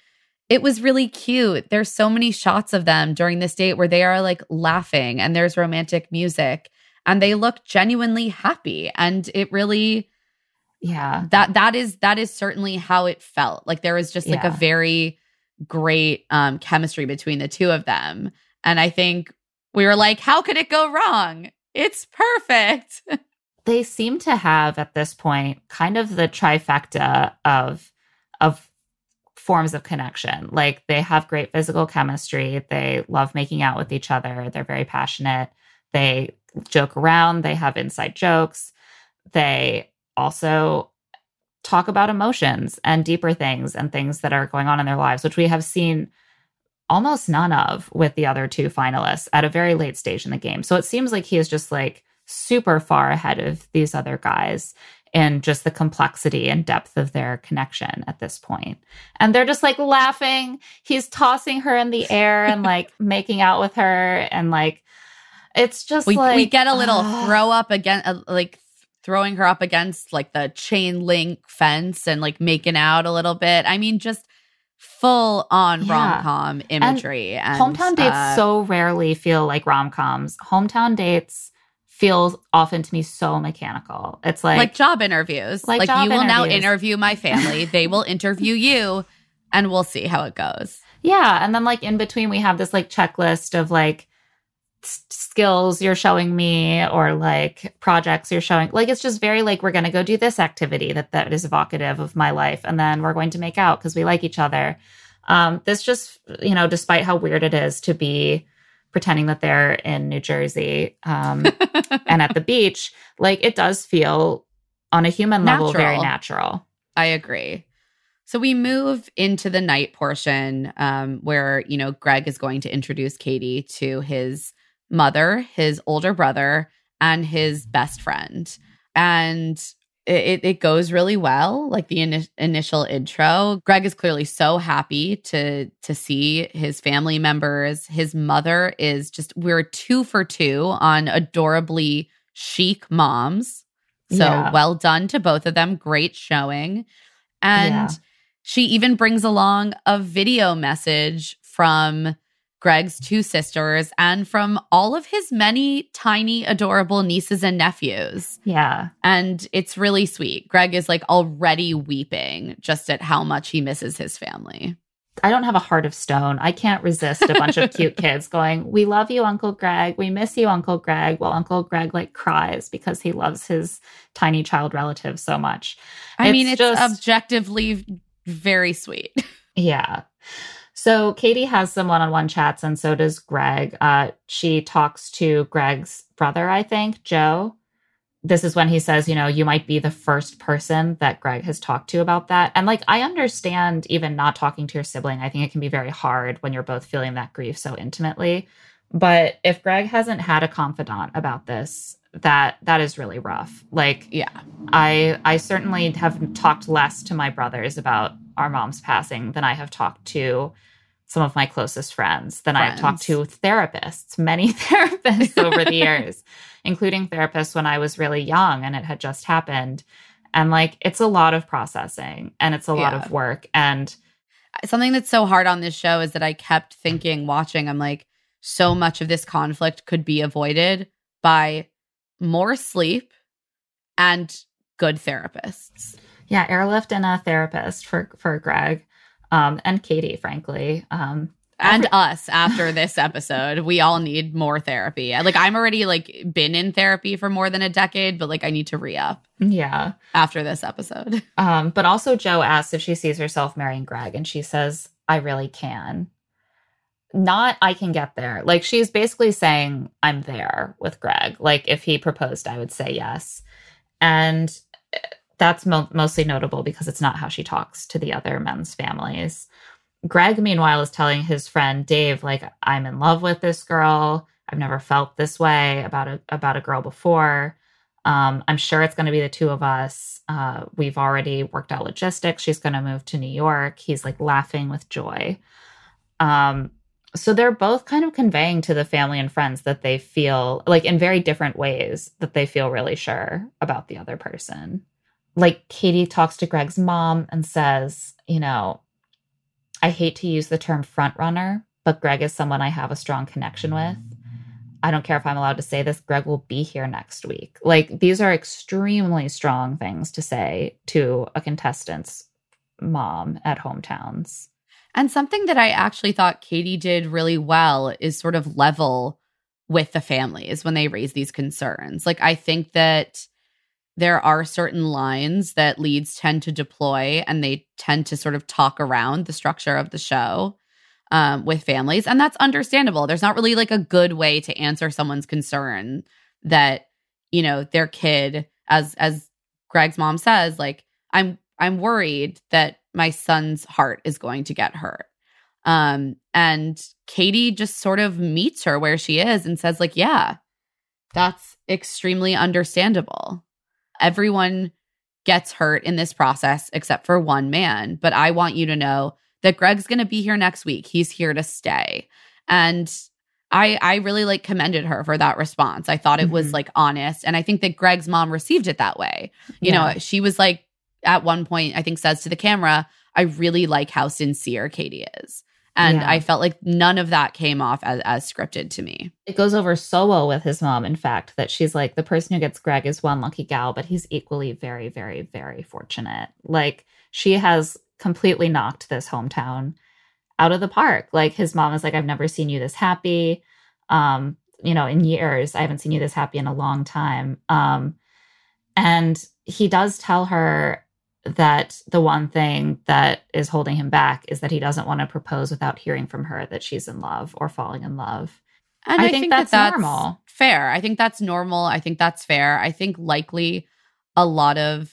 cute. There's so many shots of them during this date where they are like laughing and there's romantic music and they look genuinely happy. And it really, that is certainly how it felt. Like there was just like a very great chemistry between the two of them. And I think we were like, how could it go wrong? It's perfect. They seem to have at this point kind of the trifecta of forms of connection. Like they have great physical chemistry. They love making out with each other. They're very passionate. They joke around. They have inside jokes. They also talk about emotions and deeper things and things that are going on in their lives, which we have seen almost none of with the other two finalists at a very late stage in the game. So it seems like he is just like super far ahead of these other guys in just the complexity and depth of their connection at this point. And they're just like laughing. He's tossing her in the air and like making out with her. And like, it's just we get a little throw up again, like throwing her up against like the chain link fence and like making out a little bit. I mean, just full on rom-com imagery. And hometown dates so rarely feel like rom-coms. Hometown dates feel often to me so mechanical. It's like job interviews. Like you will now interview my family. They will interview you and we'll see how it goes. Yeah. And then like in between we have this like checklist of like skills you're showing me or like projects you're showing. Like it's just very like, we're going to go do this activity that is evocative of my life. And then we're going to make out because we like each other. This just, you know, despite how weird it is to be pretending that they're in New Jersey and at the beach, like it does feel on a human level very natural. I agree. So we move into the night portion where, you know, Greg is going to introduce Katie to his mother, his older brother, and his best friend. And it goes really well, like the initial intro. Greg is clearly so happy to see his family members. His mother is just, we're 2 for 2 on adorably chic moms. So well done to both of them. Great showing. And she even brings along a video message from Greg's 2 sisters and from all of his many tiny, adorable nieces and nephews. Yeah. And it's really sweet. Greg is like already weeping just at how much he misses his family. I don't have a heart of stone. I can't resist a bunch of cute kids going, "We love you, Uncle Greg. We miss you, Uncle Greg," while Uncle Greg like cries because he loves his tiny child relative so much. I mean, it's just objectively very sweet. Yeah. So Katie has some one-on-one chats, and so does Greg. She talks to Greg's brother, I think, Joe. This is when he says, you know, you might be the first person that Greg has talked to about that. And like, I understand even not talking to your sibling. I think it can be very hard when you're both feeling that grief so intimately. But if Greg hasn't had a confidant about this, that is really rough. Like, yeah, I certainly have talked less to my brothers about our mom's passing than I have talked to some of my closest friends, than I have talked to therapists, many therapists over the years, including therapists when I was really young and it had just happened. And like, it's a lot of processing and it's a lot of work. And something that's so hard on this show is that I kept thinking, watching, I'm like, so much of this conflict could be avoided by more sleep and good therapists. Yeah, airlift and a therapist for Greg. And Katie, frankly. And us after this episode. We all need more therapy. Like, I'm already, like, been in therapy for more than a decade, but, like, I need to re-up. Yeah. After this episode. But also Joe asks if she sees herself marrying Greg, and she says, "I really can." Not, "I can get there." Like, she's basically saying, I'm there with Greg. Like, if he proposed, I would say yes. And that's mostly notable because it's not how she talks to the other men's families. Greg, meanwhile, is telling his friend Dave, like, "I'm in love with this girl. I've never felt this way about a girl before. I'm sure it's going to be the 2 of us. We've already worked out logistics. She's going to move to New York." He's like laughing with joy. So they're both kind of conveying to the family and friends that they feel, like, in very different ways, that they feel really sure about the other person. Like, Katie talks to Greg's mom and says, you know, "I hate to use the term front runner, but Greg is someone I have a strong connection with. I don't care if I'm allowed to say this. Greg will be here next week." Like, these are extremely strong things to say to a contestant's mom at Hometowns. And something that I actually thought Katie did really well is sort of level with the families when they raise these concerns. Like, I think that there are certain lines that leads tend to deploy, and they tend to sort of talk around the structure of the show with families. And that's understandable. There's not really like a good way to answer someone's concern that, you know, their kid, as Greg's mom says, like, I'm worried that my son's heart is going to get hurt. And Katie just sort of meets her where she is and says, like, yeah, that's extremely understandable. Everyone gets hurt in this process except for one man. But I want you to know that Greg's going to be here next week. He's here to stay. And I really like commended her for that response. I thought it was like honest. And I think that Greg's mom received it that way. You know, she was like, at one point, I think says to the camera, "I really like how sincere Katie is." And I felt like none of that came off as scripted to me. It goes over so well with his mom, in fact, that she's like, the person who gets Greg is one lucky gal, but he's equally very, very, very fortunate. Like, she has completely knocked this hometown out of the park. Like, his mom is like, "I've never seen you this happy. You know, in years, I haven't seen you this happy in a long time." And he does tell her that the one thing that is holding him back is that he doesn't want to propose without hearing from her that she's in love or falling in love. And I think that's normal. Fair. I think that's normal. I think that's fair. I think likely a lot of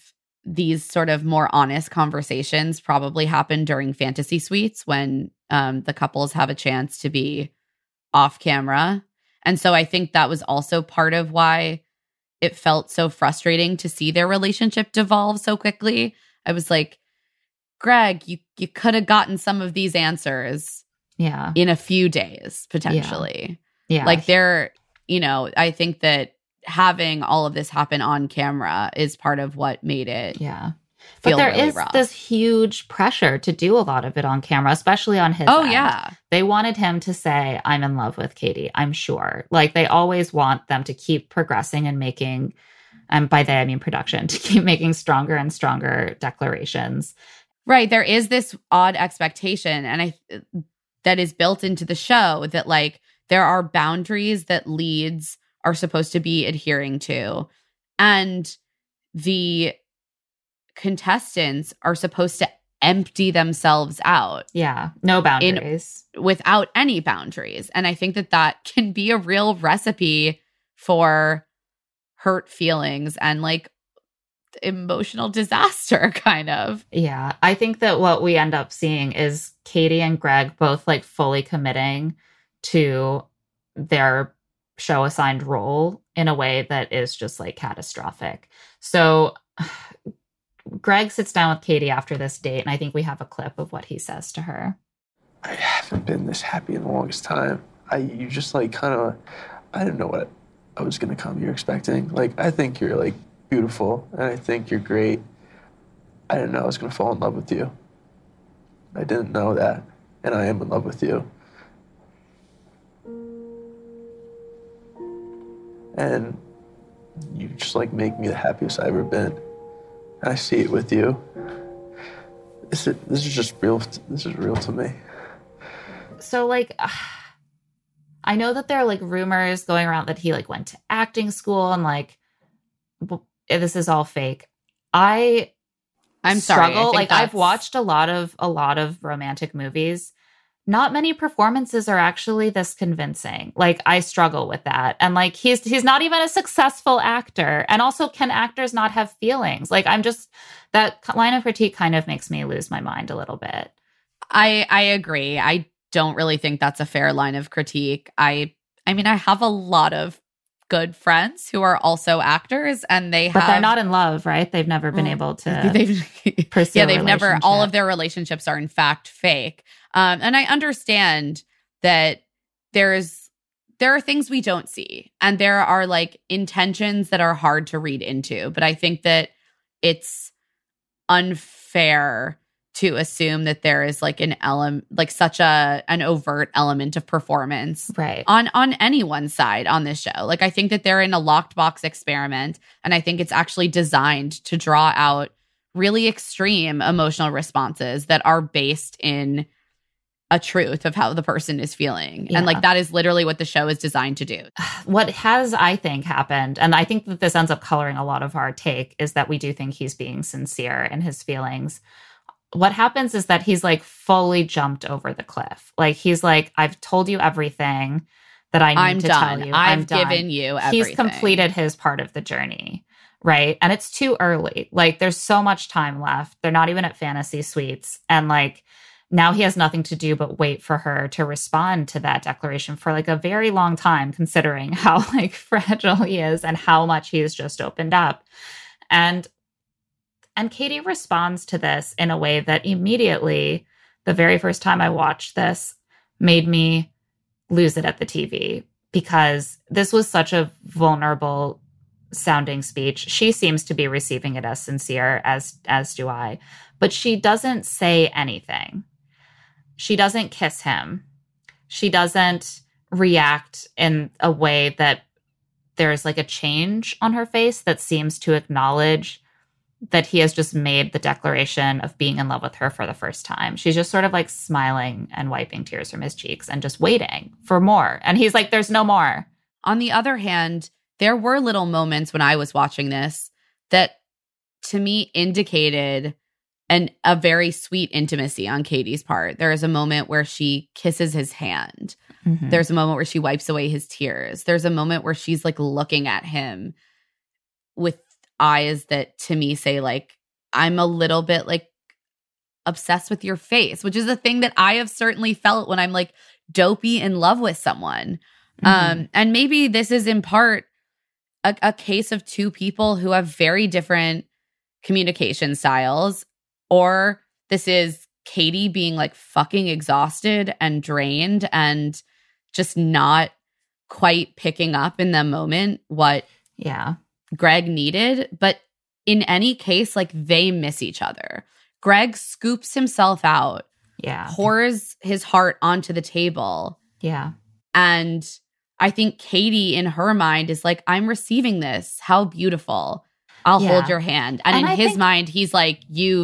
these sort of more honest conversations probably happen during fantasy suites when the couples have a chance to be off camera. And so I think that was also part of why it felt so frustrating to see their relationship devolve so quickly. I was like, Greg, you could have gotten some of these answers in a few days, potentially. Yeah. Like I think that having all of this happen on camera is part of what made it but there really is rough. this huge pressure to do a lot of it on camera, especially on his end. Yeah. They wanted him to say, I'm in love with Katie, I'm sure. Like, they always want them to keep progressing and making, and by they I mean production, to keep making stronger and stronger declarations. Right. There is this odd expectation that is built into the show that, like, there are boundaries that leads are supposed to be adhering to. And the contestants are supposed to empty themselves out. Yeah. No boundaries. Without any boundaries. And I think that can be a real recipe for hurt feelings and, like, emotional disaster, kind of. Yeah. I think that what we end up seeing is Katie and Greg both, like, fully committing to their show assigned role in a way that is just, like, catastrophic. So Greg sits down with Katie after this date, and I think we have a clip of what he says to her. I haven't been this happy in the longest time. You just, like, kind of, I didn't know what I was going to come here expecting. Like, I think you're, like, beautiful, and I think you're great. I didn't know I was going to fall in love with you. I didn't know that, and I am in love with you. And you just, like, make me the happiest I've ever been. And I see it with you. This is just real. This is real to me. So, like, I know that there are, like, rumors going around that he, like, went to acting school and, like, this is all fake. I'm struggle. Sorry. Like, I've watched a lot of romantic movies. Not many performances are actually this convincing. Like, I struggle with that. And, like, he's not even a successful actor. And also, can actors not have feelings? Like, that line of critique kind of makes me lose my mind a little bit. I agree. I don't really think that's a fair line of critique. I mean, I have a lot of good friends who are also actors, and but they're not in love, right? They've never been able to pursue. Yeah, they've never. All of their relationships are in fact fake. And I understand that there are things we don't see, and there are, like, intentions that are hard to read into. But I think that it's unfair to assume that there is, like, an element, like, such an overt element of performance, right, on anyone's side on this show. Like, I think that they're in a locked box experiment, and I think it's actually designed to draw out really extreme emotional responses that are based in a truth of how the person is feeling. Yeah. And, like, that is literally what the show is designed to do. What has, I think, happened, and I think that this ends up coloring a lot of our take, is that we do think he's being sincere in his feelings. What happens is that he's, like, fully jumped over the cliff. Like, he's like, I've told you everything that I need to tell you. I've given you everything. He's completed his part of the journey, right? And it's too early. Like, there's so much time left. They're not even at fantasy suites. And, like, now he has nothing to do but wait for her to respond to that declaration for, like, a very long time, considering how, like, fragile he is and how much he's just opened up. And Katie responds to this in a way that immediately, the very first time I watched this, made me lose it at the TV, because this was such a vulnerable sounding speech. She seems to be receiving it as sincere, as do I, but she doesn't say anything. She doesn't kiss him. She doesn't react in a way that there's, like, a change on her face that seems to acknowledge that he has just made the declaration of being in love with her for the first time. She's just sort of, like, smiling and wiping tears from his cheeks and just waiting for more. And he's like, there's no more. On the other hand, there were little moments when I was watching this that, to me, indicated a very sweet intimacy on Katie's part. There is a moment where she kisses his hand. Mm-hmm. There's a moment where she wipes away his tears. There's a moment where she's, like, looking at him with eyes that, to me, say, like, I'm a little bit like obsessed with your face, which is a thing that I have certainly felt when I'm like dopey in love with someone. And maybe this is in part a case of two people who have very different communication styles, or this is Katie being like fucking exhausted and drained and just not quite picking up in the moment what Greg needed. But in any case, like they miss each other. Greg scoops himself out, pours his heart onto the table. Yeah. And I think Katie in her mind is like, I'm receiving this. How beautiful. I'll hold your hand. And in his mind, he's like,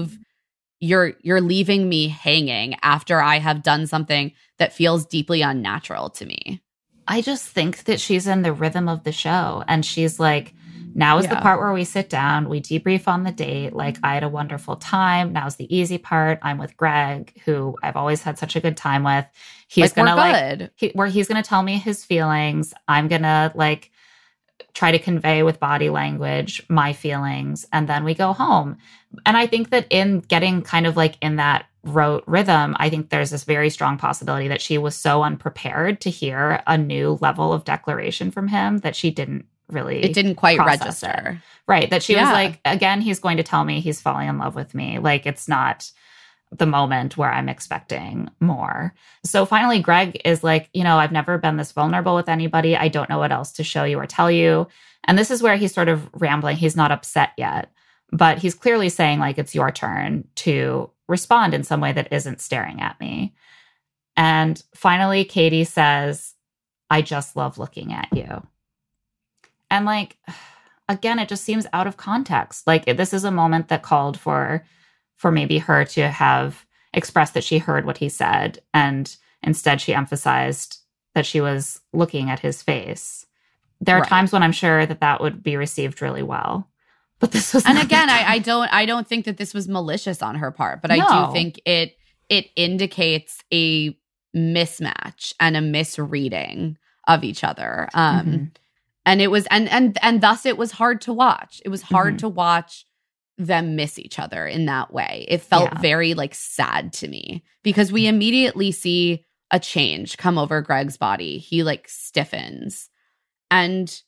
you're leaving me hanging after I have done something that feels deeply unnatural to me. I just think that she's in the rhythm of the show. And she's like, now is the part where we sit down, we debrief on the date. Like, I had a wonderful time. Now's the easy part. I'm with Greg, who I've always had such a good time with. He's going to he's going to tell me his feelings. I'm going to like try to convey with body language my feelings. And then we go home. And I think that in getting kind of like in that rote rhythm, I think there's this very strong possibility that she was so unprepared to hear a new level of declaration from him that she didn't really it didn't quite register. Right. That she was like, again, he's going to tell me he's falling in love with me. Like, it's not the moment where I'm expecting more. So finally, Greg is like, you know, I've never been this vulnerable with anybody. I don't know what else to show you or tell you. And this is where he's sort of rambling. He's not upset yet, but he's clearly saying like, it's your turn to respond in some way that isn't staring at me. And finally, Katie says, I just love looking at you. And like, again, it just seems out of context. Like, this is a moment that called for maybe her to have expressed that she heard what he said. And instead she emphasized that she was looking at his face. There are times when I'm sure that would be received really well. But this was, and again, I don't think that this was malicious on her part, but I do think it indicates a mismatch and a misreading of each other. And it was, and thus it was hard to watch. It was hard to watch them miss each other in that way. It felt very like sad to me because we immediately see a change come over Greg's body. He like stiffens and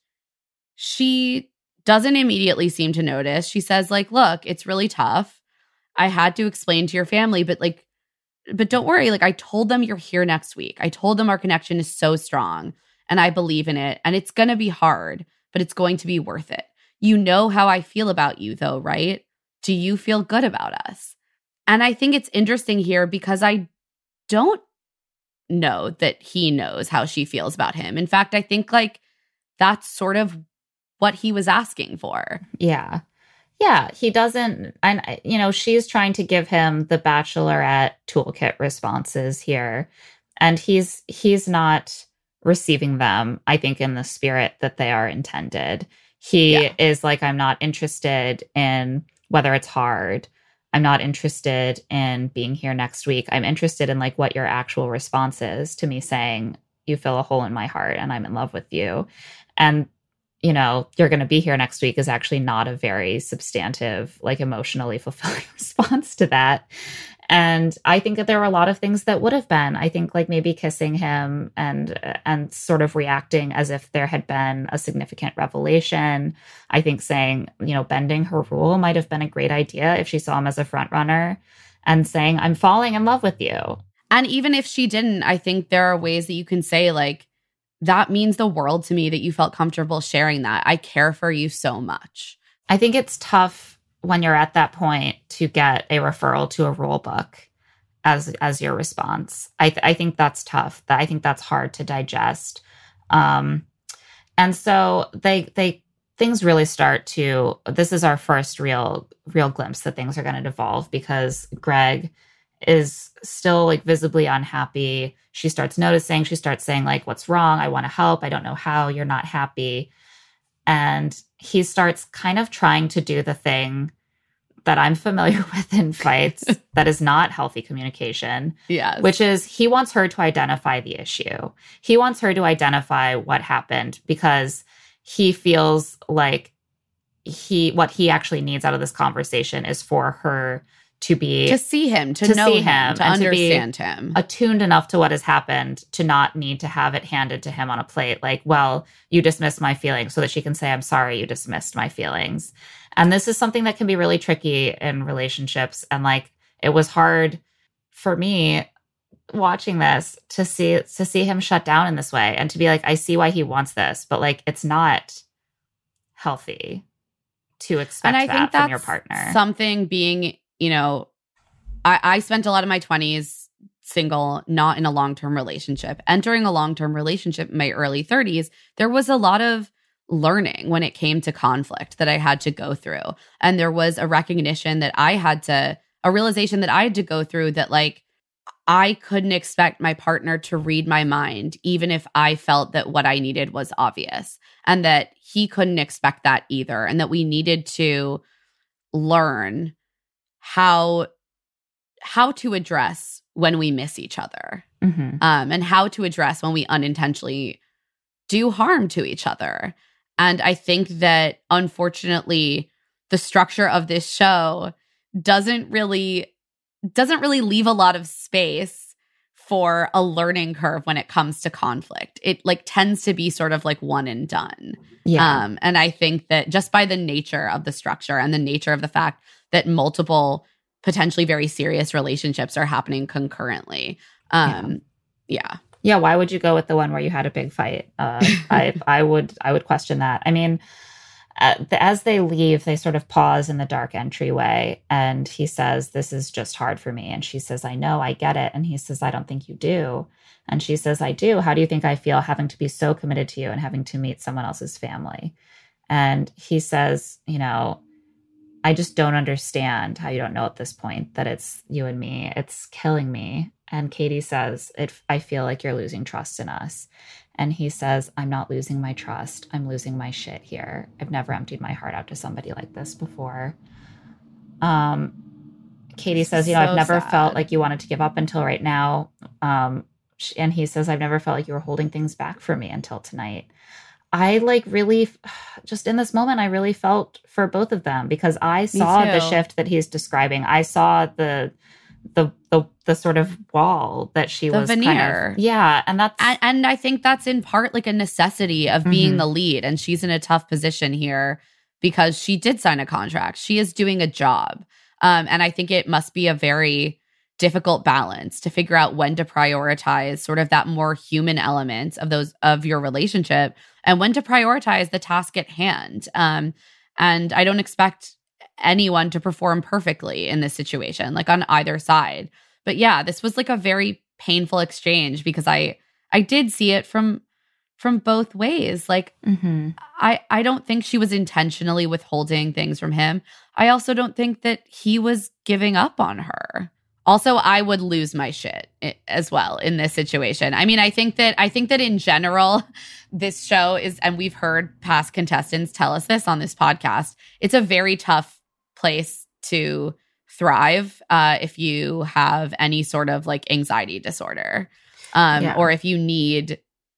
she doesn't immediately seem to notice. She says like, look, it's really tough. I had to explain to your family, but don't worry. Like, I told them you're here next week. I told them our connection is so strong and I believe in it. And it's going to be hard, but it's going to be worth it. You know how I feel about you though, right? Do you feel good about us? And I think it's interesting here because I don't know that he knows how she feels about him. In fact, I think like that's sort of what he was asking for. Yeah. Yeah, he doesn't, and you know, she's trying to give him the Bachelorette toolkit responses here, and he's not receiving them, I think, in the spirit that they are intended. He is like, I'm not interested in whether it's hard. I'm not interested in being here next week. I'm interested in like what your actual response is to me saying you fill a hole in my heart and I'm in love with you. And you know, you're going to be here next week is actually not a very substantive, like emotionally fulfilling response to that. And I think that there were a lot of things that would have been. I think like maybe kissing him and sort of reacting as if there had been a significant revelation. I think saying, you know, bending her rule might have been a great idea if she saw him as a front runner and saying, I'm falling in love with you. And even if she didn't, I think there are ways that you can say like, that means the world to me that you felt comfortable sharing that. I care for you so much. I think it's tough when you're at that point to get a referral to a rule book as your response. I think that's tough. I think that's hard to digest. And so things really start to, this is our first real glimpse that things are going to devolve because Greg is still like visibly unhappy. She starts noticing, she starts saying like, what's wrong? I want to help. I don't know how. You're not happy. And he starts kind of trying to do the thing that I'm familiar with in fights that is not healthy communication. Yes. Which is he wants her to identify the issue. He wants her to identify what happened because he feels like what he actually needs out of this conversation is for her to see him, to know him, to understand him, attuned enough to what has happened to not need to have it handed to him on a plate. Like, well, you dismissed my feelings, so that she can say, I'm sorry, you dismissed my feelings. And this is something that can be really tricky in relationships. And like, it was hard for me watching this to see him shut down in this way and to be like, I see why he wants this, but like, it's not healthy to expect that from your partner. Something being, you know, I spent a lot of my 20s single, not in a long-term relationship. Entering a long-term relationship in my early 30s, there was a lot of learning when it came to conflict that I had to go through. And there was a recognition that a realization that I had to go through that like, I couldn't expect my partner to read my mind, even if I felt that what I needed was obvious, and that he couldn't expect that either. And that we needed to learn how to address when we miss each other, and how to address when we unintentionally do harm to each other. And I think that, unfortunately, the structure of this show doesn't really leave a lot of space for a learning curve when it comes to conflict. It like tends to be sort of like one and done. Yeah. And I think that just by the nature of the structure and the nature of the fact that multiple potentially very serious relationships are happening concurrently. Yeah. Why would you go with the one where you had a big fight? I would question that. I mean, as they leave, they sort of pause in the dark entryway, and he says, this is just hard for me. And she says, I know, I get it. And he says, I don't think you do. And she says, I do. How do you think I feel having to be so committed to you and having to meet someone else's family? And he says, you know, I just don't understand how you don't know at this point that it's you and me. It's killing me. And Katie says, I feel like you're losing trust in us. And he says, I'm not losing my trust. I'm losing my shit here. I've never emptied my heart out to somebody like this before. Katie says, you know, I've never felt like you wanted to give up until right now. And he says, I've never felt like you were holding things back for me until tonight. I like really, just in this moment, I really felt for both of them because I saw the shift that he's describing. I saw the sort of wall that she was veneer. And that's and I think that's in part like a necessity of being the lead, and she's in a tough position here because she did sign a contract. She is doing a job, and I think it must be a very difficult balance to figure out when to prioritize sort of that more human element of your relationship and when to prioritize the task at hand. And I don't expect anyone to perform perfectly in this situation, like on either side. But yeah, this was like a very painful exchange because I did see it from both ways. Like, I don't think she was intentionally withholding things from him. I also don't think that he was giving up on her. Also, I would lose my shit as well in this situation. I mean, I think that in general, this show is, and we've heard past contestants tell us this on this podcast, it's a very tough place to thrive if you have any sort of like anxiety disorder, or if you need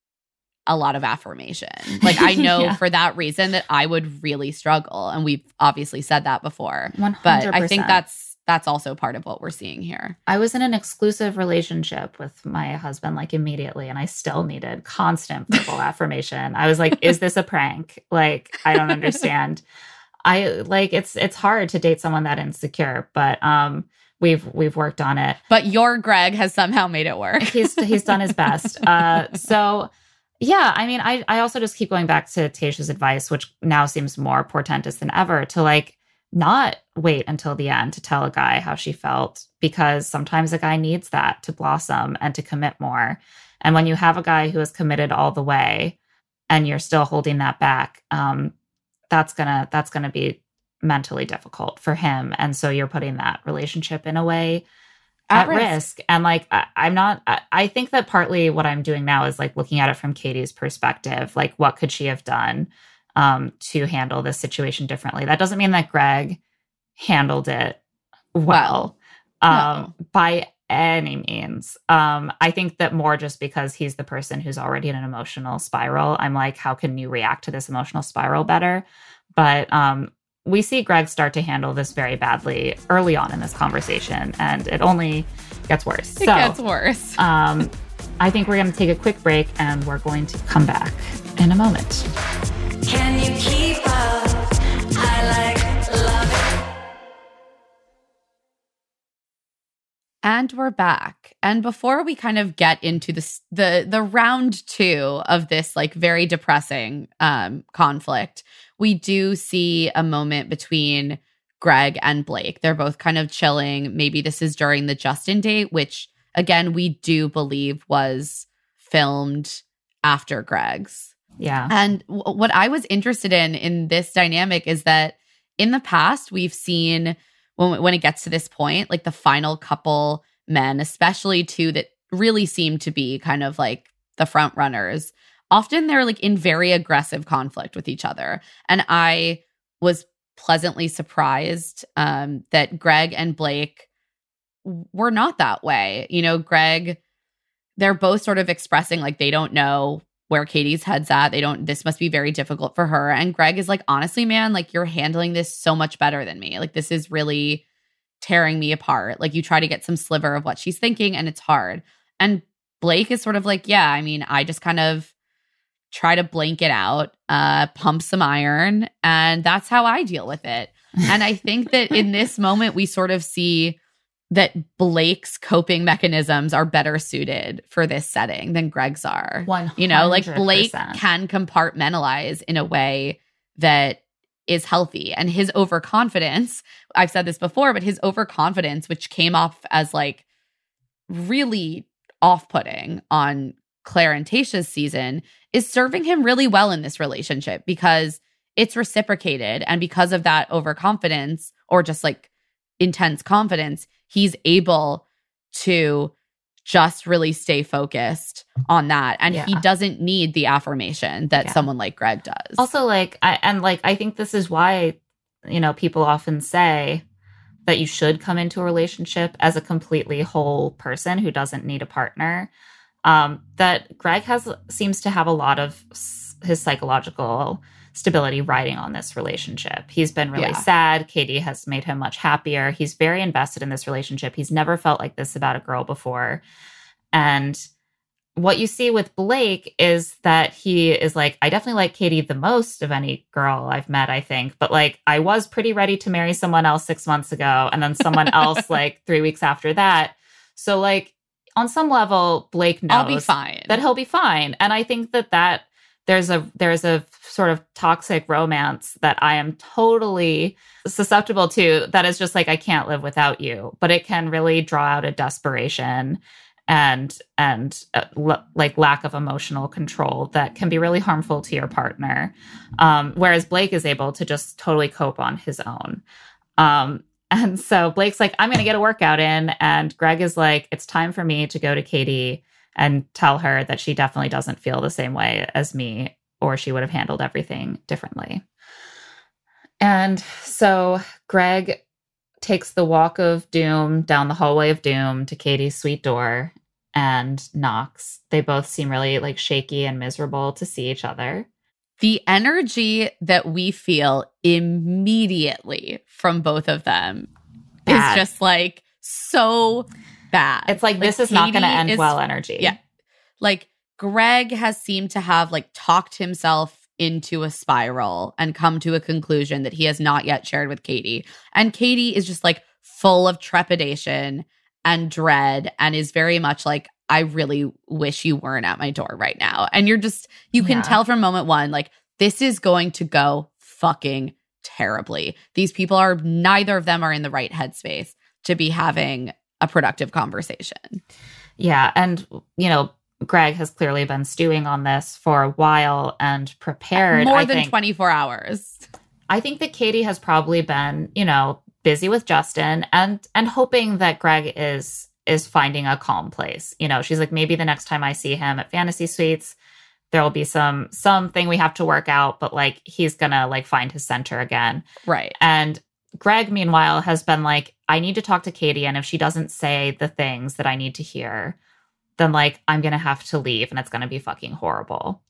a lot of affirmation. Like, I know for that reason that I would really struggle, and we've obviously said that before. 100%. But I think that's also part of what we're seeing here. I was in an exclusive relationship with my husband, like immediately, and I still needed constant verbal affirmation. I was like, is this a prank? Like, I don't understand. I like, it's hard to date someone that insecure, but we've worked on it. But your Greg has somehow made it work. He's done his best. So yeah, I mean, I also just keep going back to Tayshia's advice, which now seems more portentous than ever, to like, not wait until the end to tell a guy how she felt, because sometimes a guy needs that to blossom and to commit more. And when you have a guy who is committed all the way and you're still holding that back, that's gonna be mentally difficult for him. And so you're putting that relationship in a way at risk. And like, I think that partly what I'm doing now is like looking at it from Katie's perspective, like what could she have done to handle this situation differently. That doesn't mean that Greg handled it well by any means. I think that more just because he's the person who's already in an emotional spiral. I'm like, how can you react to this emotional spiral better? But we see Greg start to handle this very badly early on in this conversation, and it only gets worse. It gets worse. I think we're going to take a quick break, and we're going to come back in a moment. Can you keep up? I love it. And we're back. And before we kind of get into the round 2 of this like very depressing conflict, we do see a moment between Greg and Blake. They're both kind of chilling. Maybe this is during the Justin date, which again, we do believe was filmed after Greg's. Yeah. And what I was interested in this dynamic is that in the past, we've seen when it gets to this point, like the final couple men, especially 2 that really seem to be kind of like the front runners, often they're like in very aggressive conflict with each other. And I was pleasantly surprised that Greg and Blake were not that way. You know, Greg, they're both sort of expressing like they don't know where Katie's head's at. This must be very difficult for her. And Greg is like, honestly, man, like you're handling this so much better than me. Like this is really tearing me apart. Like you try to get some sliver of what she's thinking and it's hard. And Blake is sort of like, yeah, I mean, I just kind of try to blank it out, pump some iron, and that's how I deal with it. And I think that in this moment, we sort of see that Blake's coping mechanisms are better suited for this setting than Greg's are. 100%. You know, like Blake can compartmentalize in a way that is healthy. And his overconfidence, I've said this before, but his overconfidence, which came off as like really off-putting on Claire and Tayshia's season, is serving him really well in this relationship because it's reciprocated. And because of that overconfidence or just like intense confidence, he's able to just really stay focused on that. And he doesn't need the affirmation that someone like Greg does. Also, I think this is why, you know, people often say that you should come into a relationship as a completely whole person who doesn't need a partner. That Greg seems to have a lot of his psychological stability riding on this relationship. He's been really sad. Katie has made him much happier. He's very invested in this relationship. He's never felt like this about a girl before. And what you see with Blake is that he is like, I definitely like Katie the most of any girl I've met, I think. But like, I was pretty ready to marry someone else 6 months ago and then someone else like 3 weeks after that. So like, on some level, Blake knows I'll be fine. That he'll be fine. And I think that there's a sort of toxic romance that I am totally susceptible to that is just like, I can't live without you. But it can really draw out a desperation and like lack of emotional control that can be really harmful to your partner. Whereas Blake is able to just totally cope on his own. And so Blake's like, I'm going to get a workout in. And Greg is like, it's time for me to go to Katie and tell her that she definitely doesn't feel the same way as me, or she would have handled everything differently. And so Greg takes the walk of doom down the hallway of doom to Katie's suite door and knocks. They both seem really like shaky and miserable to see each other. The energy that we feel immediately from both of them is just like so bad. It's like this is not going to end well energy. Yeah. Like Greg has seemed to have like talked himself into a spiral and come to a conclusion that he has not yet shared with Katie. And Katie is just like full of trepidation and dread and is very much like, I really wish you weren't at my door right now. And you can tell from moment one, like, this is going to go fucking terribly. These people neither of them are in the right headspace to be having a productive conversation. Yeah. And, you know, Greg has clearly been stewing on this for a while and prepared. More than 24 hours. I think that Katie has probably been, you know, busy with Justin and hoping that Greg is finding a calm place. You know, she's like, maybe the next time I see him at Fantasy Suites, there will be something we have to work out, but like he's gonna like find his center again. Right. And Greg, meanwhile, has been like, I need to talk to Katie, and if she doesn't say the things that I need to hear, then like I'm gonna have to leave and it's gonna be fucking horrible.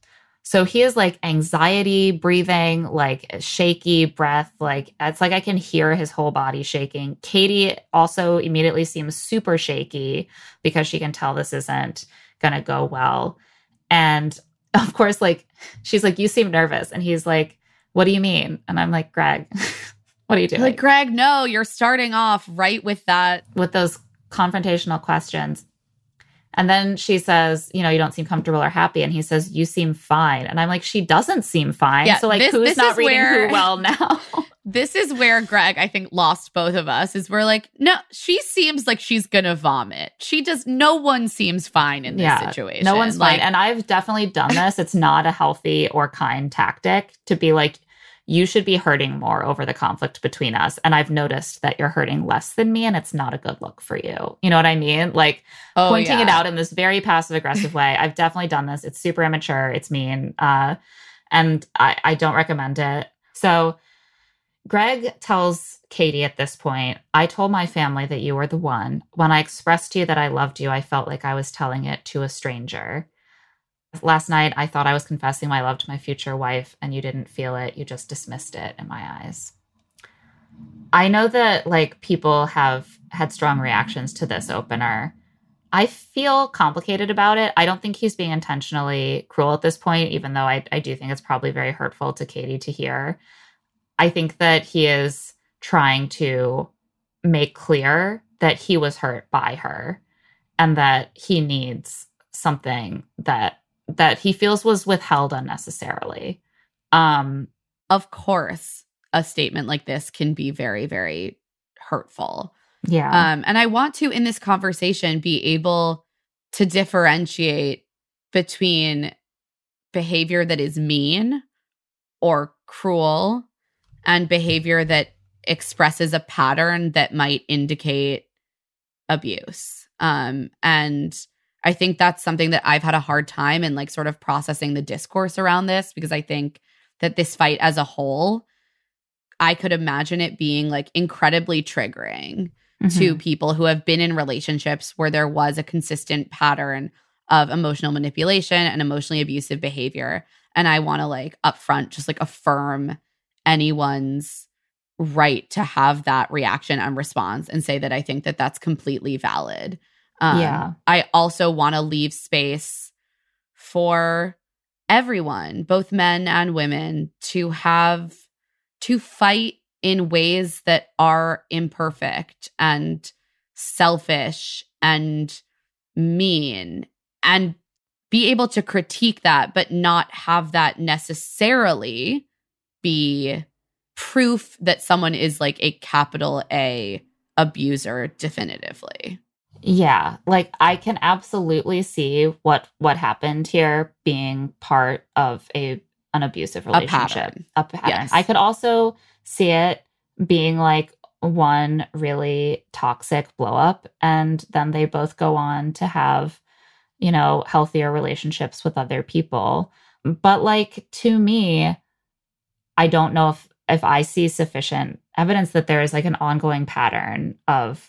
So he is like anxiety breathing, like shaky breath. Like it's like I can hear his whole body shaking. Katie also immediately seems super shaky because she can tell this isn't going to go well. And of course, like she's like, you seem nervous. And he's like, what do you mean? And I'm like, Greg, what are you doing? Like, Greg, no, you're starting off right with that. With those confrontational questions. And then she says, you don't seem comfortable or happy. And he says, you seem fine. And I'm like, she doesn't seem fine. Yeah, so like, who's not reading who well now? This is where Greg, I think, lost both of us, is we're like, no, she seems like she's going to vomit. No one seems fine in this situation. No one's fine. And I've definitely done this. It's not a healthy or kind tactic to be like, you should be hurting more over the conflict between us. And I've noticed that you're hurting less than me, and it's not a good look for you. You know what I mean? Like pointing it out in this very passive aggressive way. I've definitely done this. It's super immature. It's mean. And I don't recommend it. So Greg tells Katie at this point, I told my family that you were the one. When I expressed to you that I loved you, I felt like I was telling it to a stranger. Last night, I thought I was confessing my love to my future wife, and you didn't feel it. You just dismissed it in my eyes. I know that like people have had strong reactions to this opener. I feel complicated about it. I don't think he's being intentionally cruel at this point, even though I do think it's probably very hurtful to Katie to hear. I think that he is trying to make clear that he was hurt by her and that he needs something that he feels was withheld unnecessarily. Of course, a statement like this can be very, very hurtful. Yeah. And I want to, in this conversation, be able to differentiate between behavior that is mean or cruel and behavior that expresses a pattern that might indicate abuse. And I think that's something that I've had a hard time in like sort of processing the discourse around this, because I think that this fight as a whole, I could imagine it being like incredibly triggering to people who have been in relationships where there was a consistent pattern of emotional manipulation and emotionally abusive behavior. And I want to like upfront just like affirm anyone's right to have that reaction and response and say that I think that that's completely valid. I also want to leave space for everyone, both men and women, to fight in ways that are imperfect and selfish and mean, and be able to critique that, but not have that necessarily be proof that someone is like a capital A abuser definitively. Yeah, like I can absolutely see what happened here being part of an abusive relationship. A pattern. Yes. I could also see it being like one really toxic blow up, and then they both go on to have, healthier relationships with other people. But like, to me, I don't know if I see sufficient evidence that there is like an ongoing pattern of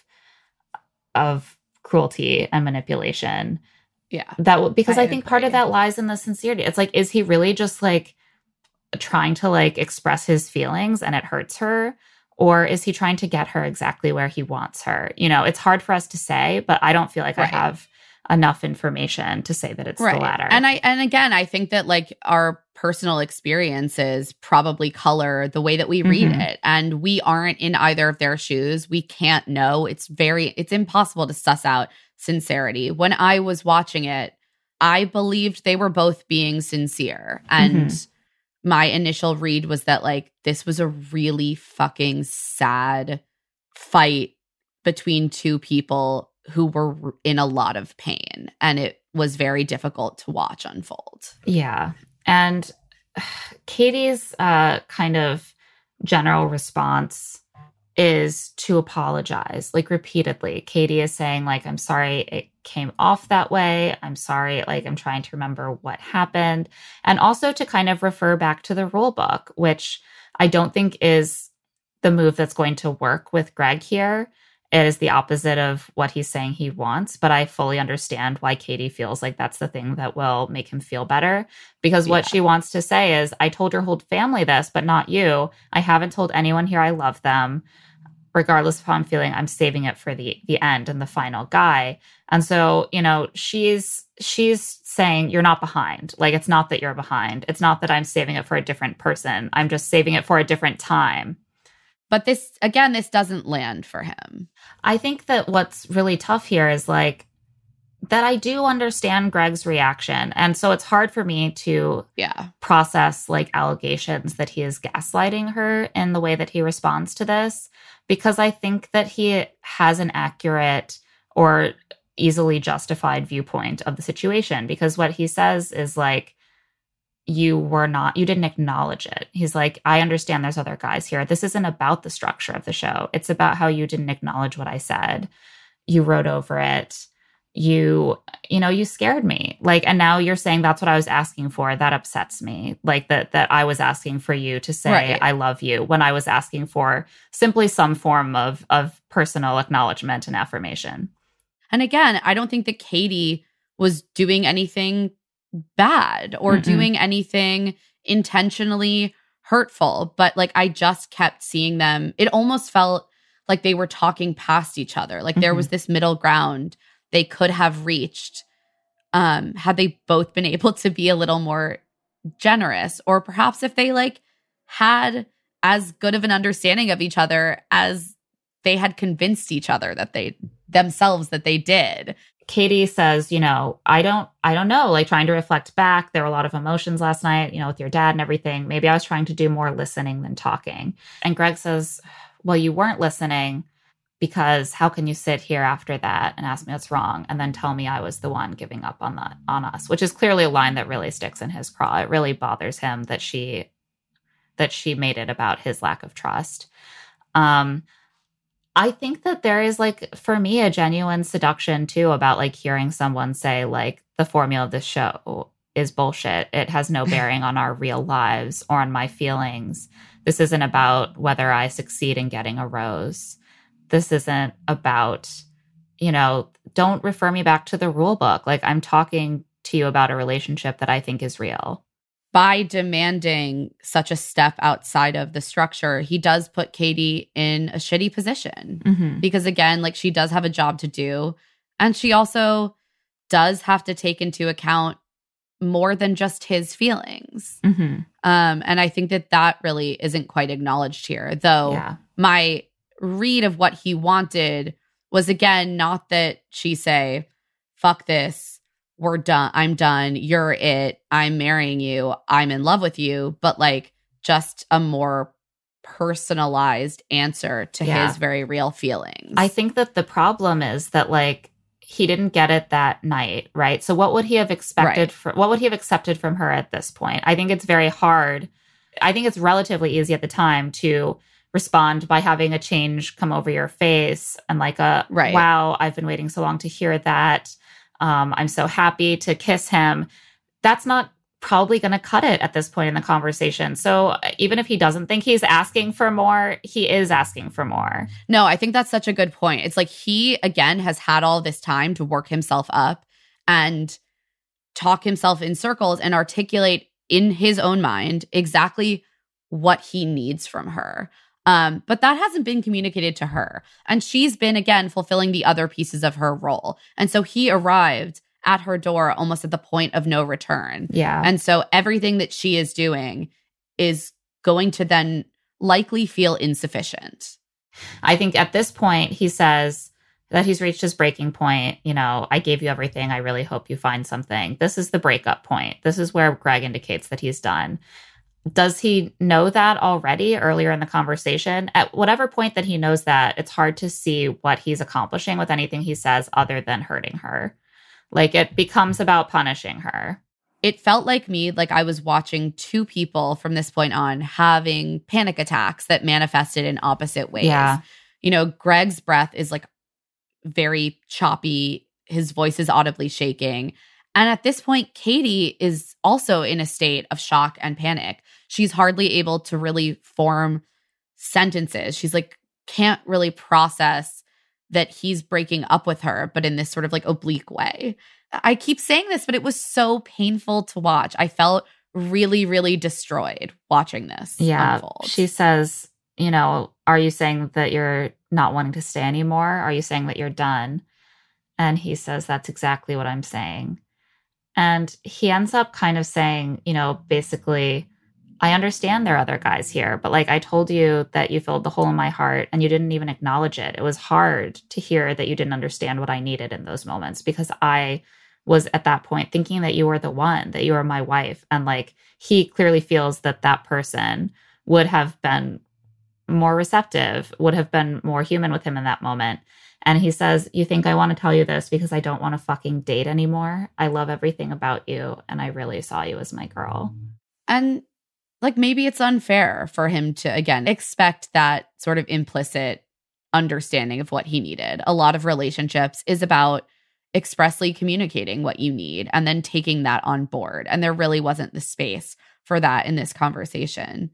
cruelty and manipulation. Yeah. Because I think part of that lies in the sincerity. It's like, is he really just like trying to like express his feelings and it hurts her? Or is he trying to get her exactly where he wants her? It's hard for us to say, but I don't feel like I have enough information to say that it's the latter. And again, I think that like our personal experiences probably color the way that we read it. And we aren't in either of their shoes. We can't know. It's impossible to suss out sincerity. When I was watching it, I believed they were both being sincere. And my initial read was that like this was a really fucking sad fight between two people who were in a lot of pain, and it was very difficult to watch unfold. Yeah. And Katie's kind of general response is to apologize, like repeatedly. Katie is saying like, I'm sorry it came off that way. I'm sorry, like I'm trying to remember what happened. And also to kind of refer back to the rule book, which I don't think is the move that's going to work with Greg here. it is the opposite of what he's saying he wants, but I fully understand why Katie feels like that's the thing that will make him feel better. Because what she wants to say is, I told your whole family this, but not you. I haven't told anyone here I love them. Regardless of how I'm feeling, I'm saving it for the end and the final guy. And so, you know, she's saying, you're not behind. Like, it's not that you're behind. It's not that I'm saving it for a different person. I'm just saving it for a different time. But this doesn't land for him. I think that what's really tough here is like that I do understand Greg's reaction. And so it's hard for me to process like allegations that he is gaslighting her in the way that he responds to this, because I think that he has an accurate or easily justified viewpoint of the situation. Because what he says is like, you didn't acknowledge it. He's like, I understand there's other guys here. This isn't about the structure of the show. It's about how you didn't acknowledge what I said. You wrote over it. You scared me. Like, and now you're saying that's what I was asking for. That upsets me. Like that I was asking for you to say, I love you, when I was asking for simply some form of personal acknowledgement and affirmation. And again, I don't think that Katie was doing anything bad or doing anything intentionally hurtful, but like I just kept seeing them. It almost felt like they were talking past each other. Like there was this middle ground they could have reached had they both been able to be a little more generous, or perhaps if they like had as good of an understanding of each other as they had convinced each other that they did. Katie says, I don't know, like trying to reflect back. There were a lot of emotions last night, with your dad and everything. Maybe I was trying to do more listening than talking. And Greg says, well, you weren't listening, because how can you sit here after that and ask me what's wrong and then tell me I was the one giving up on us, which is clearly a line that really sticks in his craw. It really bothers him that she made it about his lack of trust. I think that there is, like, for me, a genuine seduction, too, about, like, hearing someone say, like, the formula of this show is bullshit. It has no bearing on our real lives or on my feelings. This isn't about whether I succeed in getting a rose. This isn't about, don't refer me back to the rule book. Like, I'm talking to you about a relationship that I think is real. By demanding such a step outside of the structure, he does put Katie in a shitty position because, again, like, she does have a job to do. And she also does have to take into account more than just his feelings. And I think that really isn't quite acknowledged here, though. My read of what he wanted was, again, not that she say, fuck this, we're done, I'm done, you're it, I'm marrying you, I'm in love with you, but like just a more personalized answer to his very real feelings. I think that the problem is that, like, he didn't get it that night, right? So what would he have expected what would he have accepted from her at this point? I think it's very hard. I think it's relatively easy at the time to respond by having a change come over your face and like wow, I've been waiting so long to hear that. I'm so happy to kiss him. That's not probably going to cut it at this point in the conversation. So even if he doesn't think he's asking for more, he is asking for more. No, I think that's such a good point. It's like he, again, has had all this time to work himself up and talk himself in circles and articulate in his own mind exactly what he needs from her. But that hasn't been communicated to her. And she's been, again, fulfilling the other pieces of her role. And so he arrived at her door almost at the point of no return. Yeah. And so everything that she is doing is going to then likely feel insufficient. I think at this point, he says that he's reached his breaking point. I gave you everything. I really hope you find something. This is the breakup point. This is where Greg indicates that he's done. Does he know that already earlier in the conversation? At whatever point that he knows that, it's hard to see what he's accomplishing with anything he says other than hurting her. Like, it becomes about punishing her. It felt like I was watching two people from this point on having panic attacks that manifested in opposite ways. Yeah. Greg's breath is like very choppy. His voice is audibly shaking. And at this point, Katie is also in a state of shock and panic. She's hardly able to really form sentences. She's like, can't really process that he's breaking up with her, but in this sort of like oblique way. I keep saying this, but it was so painful to watch. I felt really, really destroyed watching this unfold. She says, you know, are you saying that you're not wanting to stay anymore? Are you saying that you're done? And he says, that's exactly what I'm saying. And he ends up kind of saying, you know, basically, I understand there are other guys here, but like I told you that you filled the hole in my heart and you didn't even acknowledge it. It was hard to hear that you didn't understand what I needed in those moments because I was at that point thinking that you were the one, that you were my wife. And like he clearly feels that that person would have been more receptive, would have been more human with him in that moment. And he says, you think I want to tell you this because I don't want to fucking date anymore? I love everything about you. And I really saw you as my girl. And like maybe it's unfair for him to, again, expect that sort of implicit understanding of what he needed. A lot of relationships is about expressly communicating what you need and then taking that on board. And there really wasn't the space for that in this conversation.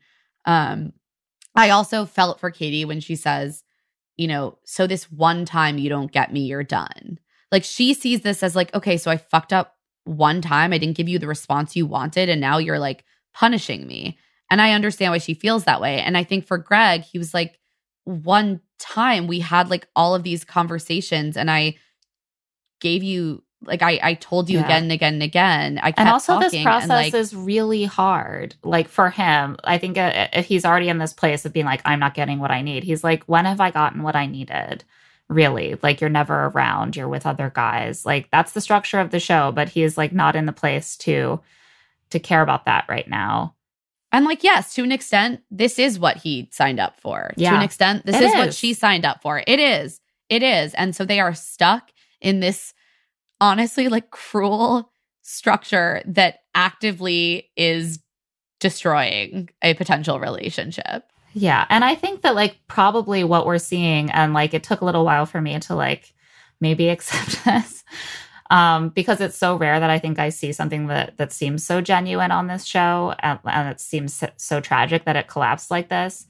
I also felt for Katie when she says, you know, so this one time you don't get me, you're done. Like she sees this as like, okay, so I fucked up one time. I didn't give you the response you wanted. And now you're like punishing me. And I understand why she feels that way. And I think for Greg, he was like, one time we had like all of these conversations and I gave you, like I told you again and again and again. I kept and also talking, this process and like, is really hard. Like for him, I think if he's already in this place of being like, I'm not getting what I need. He's like, when have I gotten what I needed? Really? Like you're never around. You're with other guys. Like that's the structure of the show. But he is like not in the place to care about that right now. And like, yes, to an extent, this is what he signed up for. Yeah. To an extent, this is what she signed up for. It is. It is. And so they are stuck in this honestly like cruel structure that actively is destroying a potential relationship. Yeah. And I think that like probably what we're seeing, and like it took a little while for me to like maybe accept this, because it's so rare that I think I see something that seems so genuine on this show and it seems so tragic that it collapsed like this.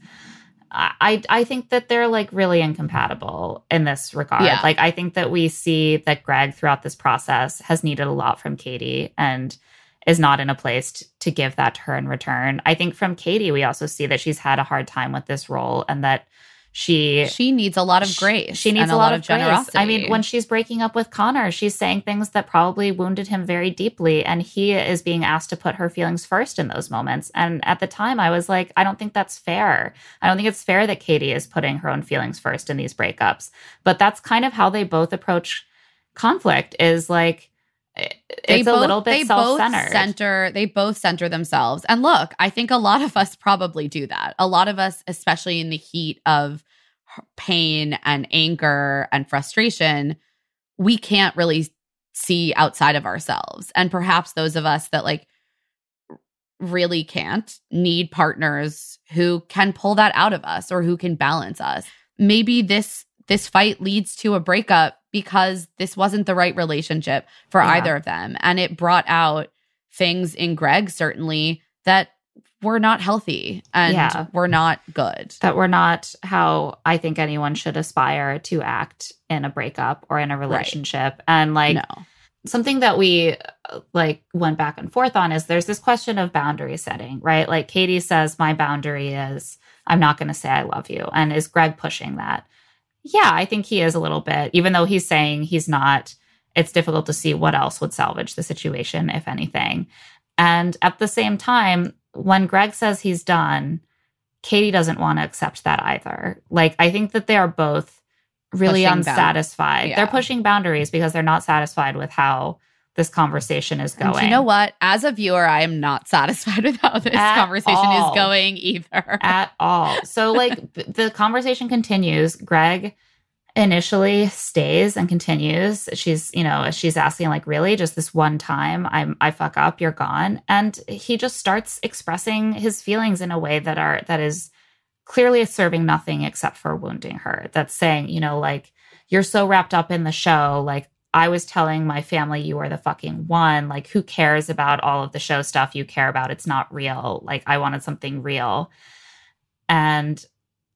I think that they're like really incompatible in this regard. Yeah. Like I think that we see that Greg throughout this process has needed a lot from Katie and is not in a place to give that to her in return. I think from Katie, we also see that she's had a hard time with this role and that she needs a lot of grace. She needs and a lot of generosity. grace. I mean, when she's breaking up with Connor, she's saying things that probably wounded him very deeply. And he is being asked to put her feelings first in those moments. And at the time, I was like, I don't think that's fair. I don't think it's fair that Katie is putting her own feelings first in these breakups. But that's kind of how they both approach conflict, is like, it's a little bit self-centered. They both center themselves. And look, I think a lot of us probably do that. A lot of us, especially in the heat of pain and anger and frustration, we can't really see outside of ourselves. And perhaps those of us that like really can't need partners who can pull that out of us or who can balance us. Maybe this fight leads to a breakup because this wasn't the right relationship for either of them. And it brought out things in Greg, certainly, that were not healthy and were not good. That were not how I think anyone should aspire to act in a breakup or in a relationship. Right. And like something that we like went back and forth on is there's this question of boundary setting, right? Like Katie says, my boundary is I'm not going to say I love you. And is Greg pushing that? Yeah, I think he is a little bit, even though he's saying he's not. It's difficult to see what else would salvage the situation, if anything. And at the same time, when Greg says he's done, Katie doesn't want to accept that either. Like, I think that they are both really unsatisfied. Yeah. They're pushing boundaries because they're not satisfied with how this conversation is going. And you know what? As a viewer, I am not satisfied with how this conversation is going either. At all. So, like, the conversation continues. Greg initially stays and continues. She's asking, like, really, just this one time I fuck up, you're gone. And he just starts expressing his feelings in a way that is clearly serving nothing except for wounding her. That's saying, like, you're so wrapped up in the show, like, I was telling my family you were the fucking one. Like, who cares about all of the show stuff you care about? It's not real. Like, I wanted something real. And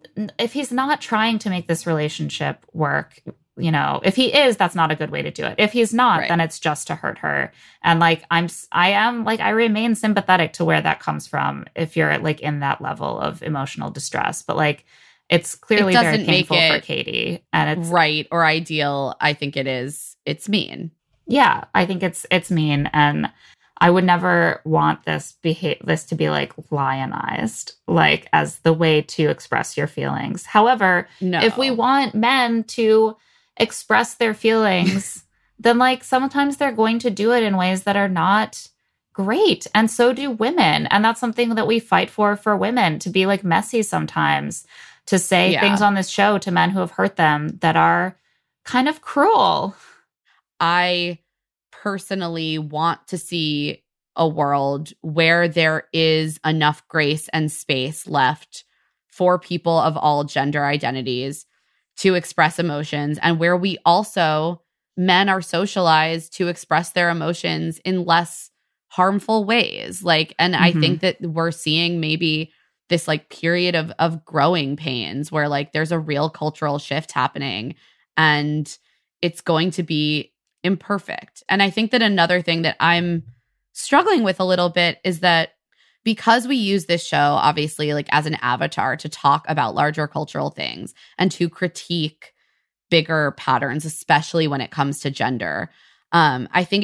if he's not trying to make this relationship work, you know, if he is, that's not a good way to do it. If he's not, then it's just to hurt her. And like, I remain sympathetic to where that comes from if you're like in that level of emotional distress. But like, it's clearly very painful for Katie, and it's right or ideal. I think it is. It's mean. Yeah, I think it's mean, and I would never want this to be like lionized, like as the way to express your feelings. However, if we want men to express their feelings, then like sometimes they're going to do it in ways that are not great, and so do women, and that's something that we fight for women, to be like messy sometimes, to say things on this show to men who have hurt them that are kind of cruel. I personally want to see a world where there is enough grace and space left for people of all gender identities to express emotions, and where we also, men are socialized to express their emotions in less harmful ways. Like, and I think that we're seeing maybe this like period of growing pains where like there's a real cultural shift happening, and it's going to be imperfect. And I think that another thing that I'm struggling with a little bit is that because we use this show, obviously, like as an avatar to talk about larger cultural things and to critique bigger patterns, especially when it comes to gender, I think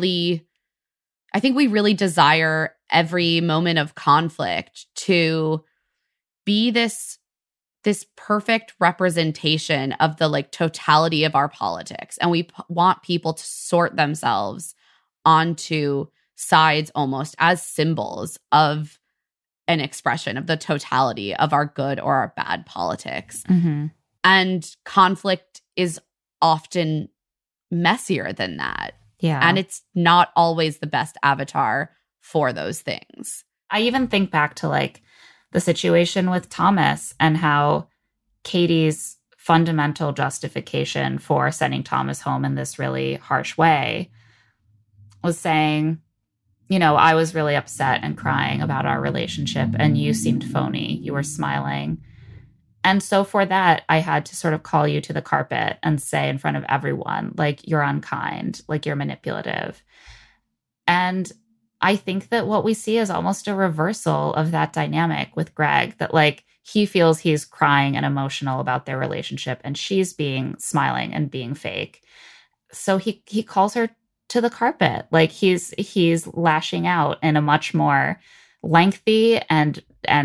we really desire every moment of conflict to be this perfect representation of the like totality of our politics. And we want people to sort themselves onto sides almost as symbols of an expression of the totality of our good or our bad politics. And conflict is often messier than that. Yeah. And it's not always the best avatar for those things. I even think back to like the situation with Thomas and how Katie's fundamental justification for sending Thomas home in this really harsh way was saying, you know, I was really upset and crying about our relationship, and you seemed phony. You were smiling. And so for that, I had to sort of call you to the carpet and say in front of everyone, like, you're unkind, like you're manipulative. And I think that what we see is almost a reversal of that dynamic with Greg, that like he feels he's crying and emotional about their relationship, and she's being smiling and being fake. So he calls her to the carpet. Like he's lashing out in a much more lengthy and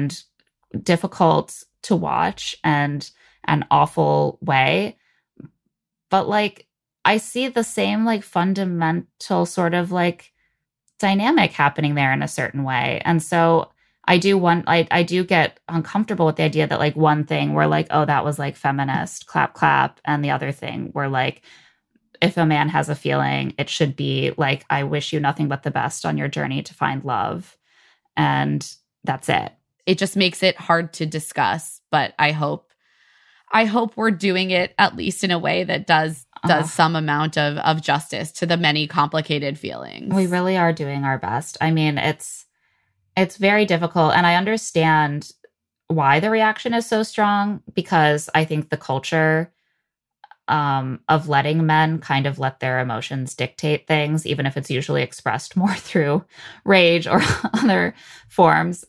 difficult to watch and an awful way. But like I see the same like fundamental sort of like dynamic happening there in a certain way. And so I do get uncomfortable with the idea that like one thing we're like, oh, that was like feminist, clap, clap. And the other thing we're like, if a man has a feeling, it should be like, I wish you nothing but the best on your journey to find love. And that's it. It just makes it hard to discuss, but I hope we're doing it at least in a way that does some amount of justice to the many complicated feelings. We really are doing our best. I mean, it's very difficult, and I understand why the reaction is so strong, because I think the culture of letting men kind of let their emotions dictate things, even if it's usually expressed more through rage or other forms,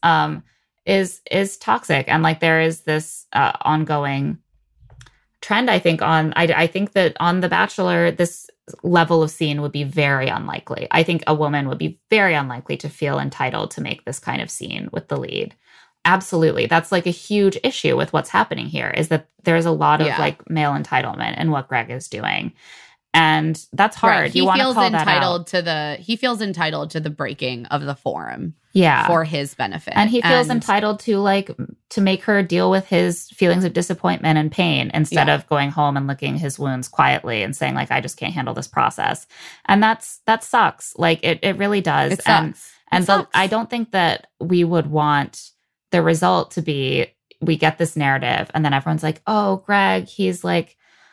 is toxic. And like there is this ongoing trend, I think, I think that on The Bachelor, this level of scene would be very unlikely. I think a woman would be very unlikely to feel entitled to make this kind of scene with the lead. Absolutely. That's like a huge issue with what's happening here, is that there's a lot of like male entitlement in what Greg is doing. And that's hard. Right. You want to call that out. He feels entitled to the breaking of the forum. Yeah. For his benefit. And he feels entitled to make her deal with his feelings of disappointment and pain instead of going home and licking his wounds quietly and saying like, I just can't handle this process. And that sucks. Like it really does. It sucks. I don't think that we would want the result to be, we get this narrative and then everyone's like, oh, Greg, he's like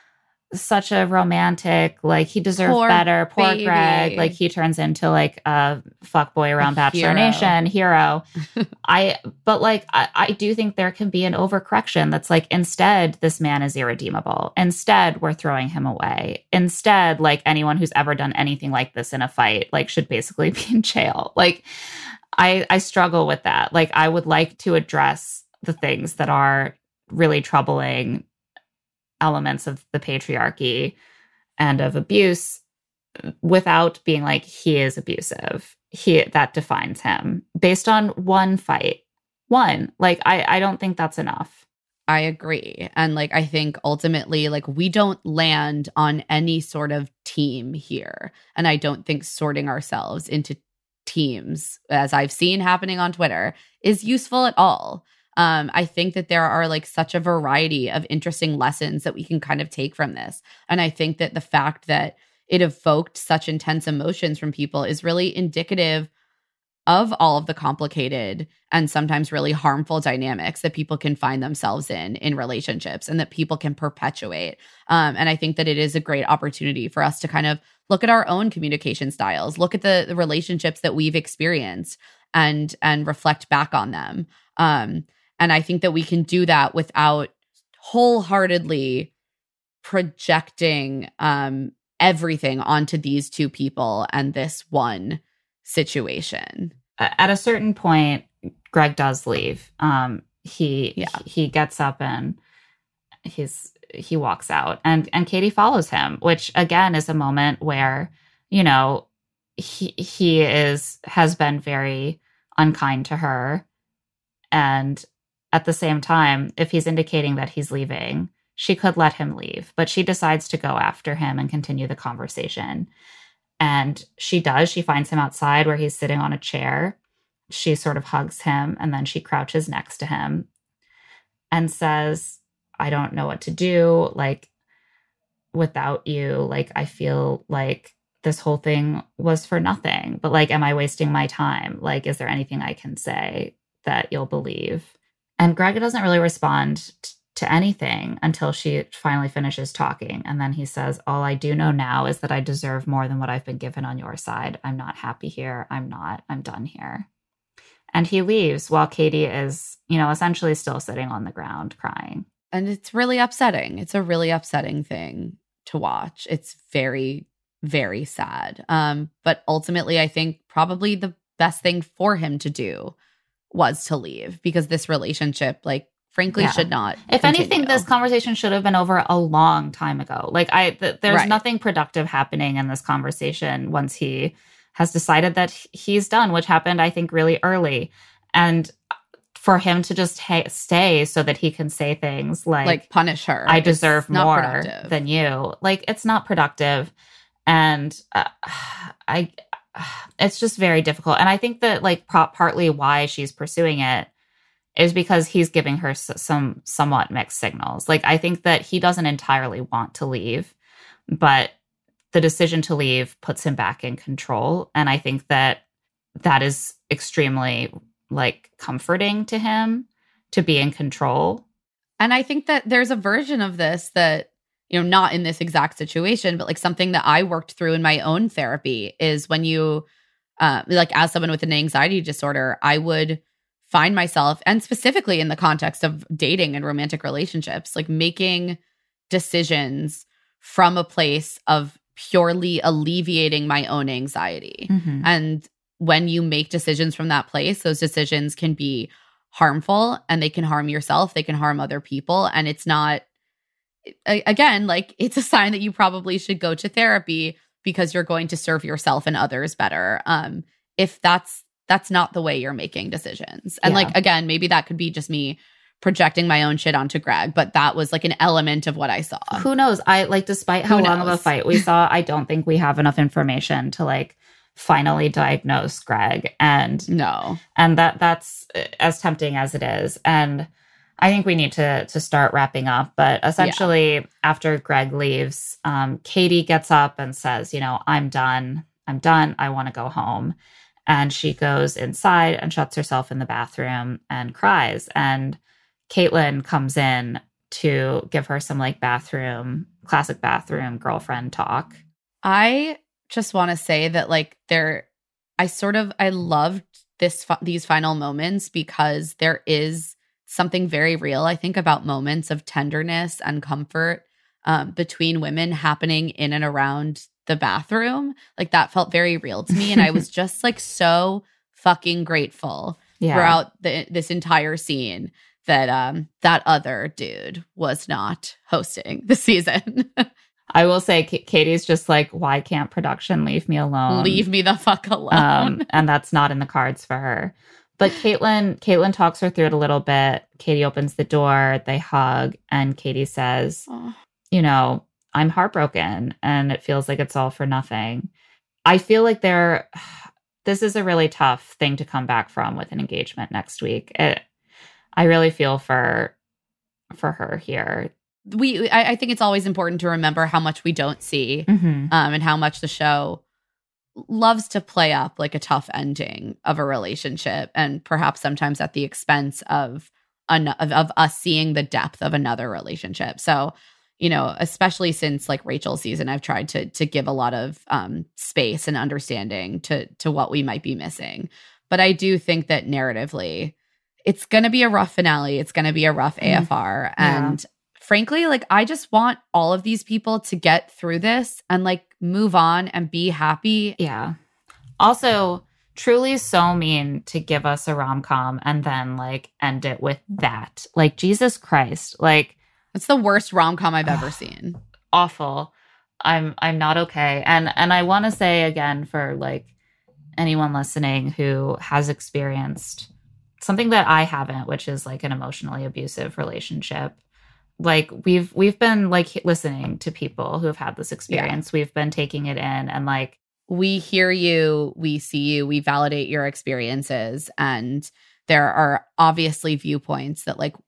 such a romantic, like he deserved Poor better. Poor baby. Greg. Like he turns into like a fuckboy around Bachelor hero. Nation hero. But like I do think there can be an overcorrection that's like, instead, this man is irredeemable. Instead, we're throwing him away. Instead, like anyone who's ever done anything like this in a fight, like should basically be in jail. Like I struggle with that. Like I would like to address the things that are really troubling elements of the patriarchy and of abuse without being like, he is abusive. That defines him based on one fight. Like, I don't think that's enough. I agree. And like, I think ultimately, like, we don't land on any sort of team here. And I don't think sorting ourselves into teams, as I've seen happening on Twitter, is useful at all. I think that there are like such a variety of interesting lessons that we can kind of take from this. And I think that the fact that it evoked such intense emotions from people is really indicative of all of the complicated and sometimes really harmful dynamics that people can find themselves in relationships, and that people can perpetuate. And I think that it is a great opportunity for us to kind of look at our own communication styles, look at the relationships that we've experienced, and reflect back on them. And I think that we can do that without wholeheartedly projecting everything onto these two people and this one situation. At a certain point, Greg does leave. He gets up and he walks out, and Katie follows him, which again is a moment where, you know, he has been very unkind to her, and at the same time, if he's indicating that he's leaving, she could let him leave, but she decides to go after him and continue the conversation. And she does. She finds him outside where he's sitting on a chair. She sort of hugs him, and then she crouches next to him and says, I don't know what to do. Like, without you, like, I feel like this whole thing was for nothing. But like, am I wasting my time? Like, is there anything I can say that you'll believe? And Greg doesn't really respond to anything until she finally finishes talking. And then he says, all I do know now is that I deserve more than what I've been given on your side. I'm not happy here. I'm done here. And he leaves while Katie is, you know, essentially still sitting on the ground crying. And it's really upsetting. It's a really upsetting thing to watch. It's very, very sad. But ultimately, I think probably the best thing for him to do was to leave, because this relationship, like, frankly, should not If continue. anything, this conversation should have been over a long time ago. Like, there's nothing productive happening in this conversation once he has decided that he's done, which happened, I think, really early. And for him to just stay so that he can say things like punish her. I deserve more than you. Like, it's not productive. And it's just very difficult. And I think that like partly why she's pursuing it is because he's giving her some somewhat mixed signals. Like, I think that he doesn't entirely want to leave, but the decision to leave puts him back in control. And I think that is extremely like comforting to him to be in control. And I think that there's a version of this that, you know, not in this exact situation, but like something that I worked through in my own therapy is when you, like, as someone with an anxiety disorder, I would find myself, and specifically in the context of dating and romantic relationships, like making decisions from a place of purely alleviating my own anxiety. Mm-hmm. And when you make decisions from that place, those decisions can be harmful, and they can harm yourself, they can harm other people. And it's not, again, like, it's a sign that you probably should go to therapy because you're going to serve yourself and others better. If that's not the way you're making decisions. And like, again, maybe that could be just me projecting my own shit onto Greg, but that was like an element of what I saw. Who knows? Despite how long of a fight we saw, I don't think we have enough information to like finally diagnose Greg. And that's as tempting as it is. And I think we need to start wrapping up. But essentially, after Greg leaves, Katie gets up and says, you know, I'm done. I want to go home. And she goes inside and shuts herself in the bathroom and cries. And Caitlin comes in to give her some like classic bathroom girlfriend talk. I just want to say that like I loved these final moments because there is something very real, I think, about moments of tenderness and comfort between women happening in and around the bathroom. Like that felt very real to me. And I was just like so fucking grateful throughout this entire scene that that other dude was not hosting the season. I will say Katie's just like, why can't production leave me alone? Leave me the fuck alone. And that's not in the cards for her. But Caitlin talks her through it a little bit. Katie opens the door, they hug, and Katie says, you know, I'm heartbroken and it feels like it's all for nothing. I feel like this is a really tough thing to come back from with an engagement next week. I really feel for her here. I think it's always important to remember how much we don't see, and how much the show loves to play up like a tough ending of a relationship, and perhaps sometimes at the expense of us seeing the depth of another relationship. So, you know, especially since like Rachel's season, I've tried to give a lot of space and understanding to what we might be missing. But I do think that narratively, it's going to be a rough finale. It's going to be a rough AFR. And frankly, like, I just want all of these people to get through this and like move on and be happy. Yeah. Also, truly so mean to give us a rom-com and then like end it with that. Like, Jesus Christ. Like, it's the worst rom-com I've ever seen. Awful. I'm not okay. And I want to say again, for like anyone listening who has experienced something that I haven't, which is like an emotionally abusive relationship. Like we've been like listening to people who have had this experience. Yeah. We've been taking it in and like, we hear you, we see you, we validate your experiences. And there are obviously viewpoints that like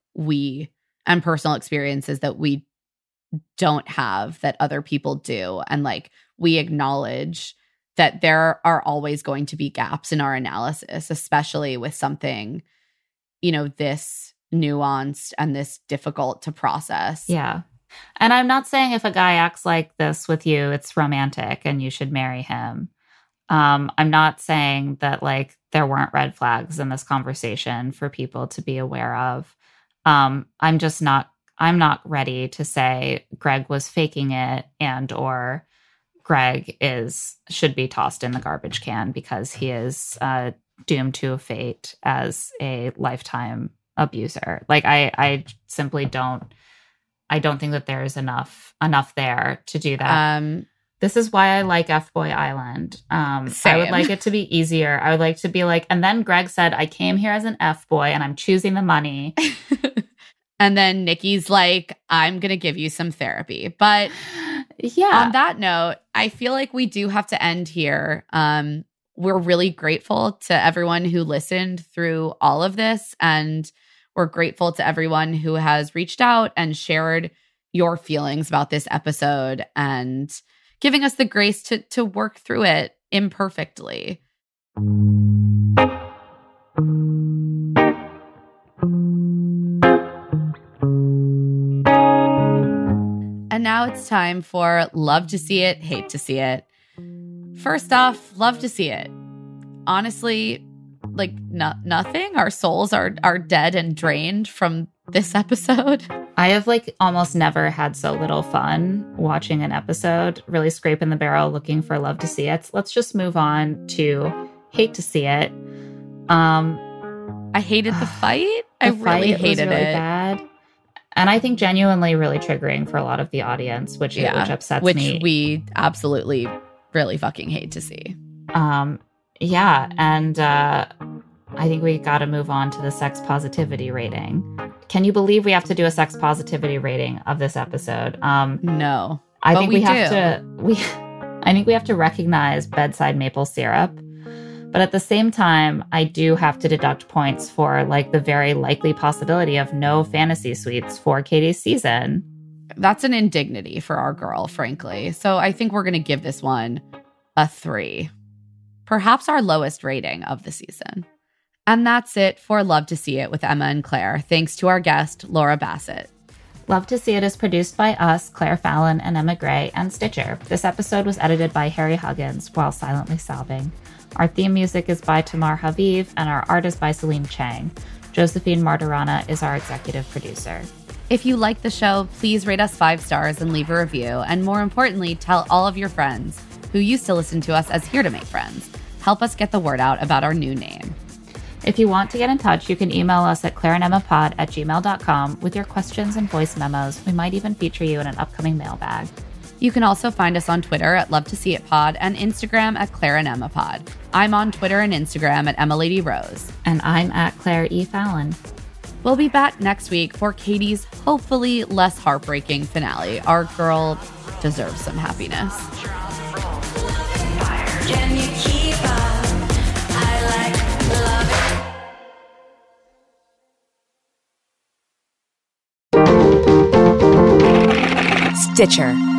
and personal experiences that we don't have that other people do. And like, we acknowledge that there are always going to be gaps in our analysis, especially with something, you know, this nuanced and this difficult to process. Yeah. And I'm not saying if a guy acts like this with you, it's romantic and you should marry him. I'm not saying that like there weren't red flags in this conversation for people to be aware of. I'm not ready to say Greg was faking it and or Greg should be tossed in the garbage can because he is doomed to a fate as a lifetime abuser. Like I simply don't think that there is enough there to do that. This is why I like F-Boy Island. I would like it to be easier. I would like to be like, and then Greg said, I came here as an F-boy and I'm choosing the money. And then Nikki's like, I'm going to give you some therapy. But yeah, on that note, I feel like we do have to end here. We're really grateful to everyone who listened through all of this. And we're grateful to everyone who has reached out and shared your feelings about this episode and giving us the grace to work through it imperfectly. And now it's time for Love to See It, Hate to See It. First off, love to see it. Honestly, like nothing. Our souls are dead and drained from this episode. I have like almost never had so little fun watching an episode, really scraping the barrel looking for love to see it. Let's just move on to hate to see it. I hated the fight. I really hated it. Really bad. And I think genuinely really triggering for a lot of the audience, which upsets me. Which we absolutely really fucking hate to see. Yeah. And I think we got to move on to the sex positivity rating. Can you believe we have to do a sex positivity rating of this episode? No. I think we have to recognize bedside maple syrup. But at the same time, I do have to deduct points for like the very likely possibility of no fantasy suites for Katie's season. That's an indignity for our girl, frankly. So I think we're going to give this one a 3. Perhaps our lowest rating of the season. And that's it for Love to See It with Emma and Claire. Thanks to our guest, Laura Bassett. Love to See It is produced by us, Claire Fallon and Emma Gray, and Stitcher. This episode was edited by Harry Huggins while silently sobbing. Our theme music is by Tamar Haviv, and our art is by Celine Chang. Josephine Martirana is our executive producer. If you like the show, please rate us 5 stars and leave a review. And more importantly, tell all of your friends who used to listen to us as Here to Make Friends. Help us get the word out about our new name. If you want to get in touch, you can email us at claireandemmapod@gmail.com with your questions and voice memos. We might even feature you in an upcoming mailbag. You can also find us on Twitter at Love to See It Pod and Instagram at Claire and Emma Pod. I'm on Twitter and Instagram at EmmaLadyRose. And I'm at Claire E. Fallon. We'll be back next week for Katie's hopefully less heartbreaking finale. Our girl deserves some happiness. Can you keep up? I like love it. Stitcher.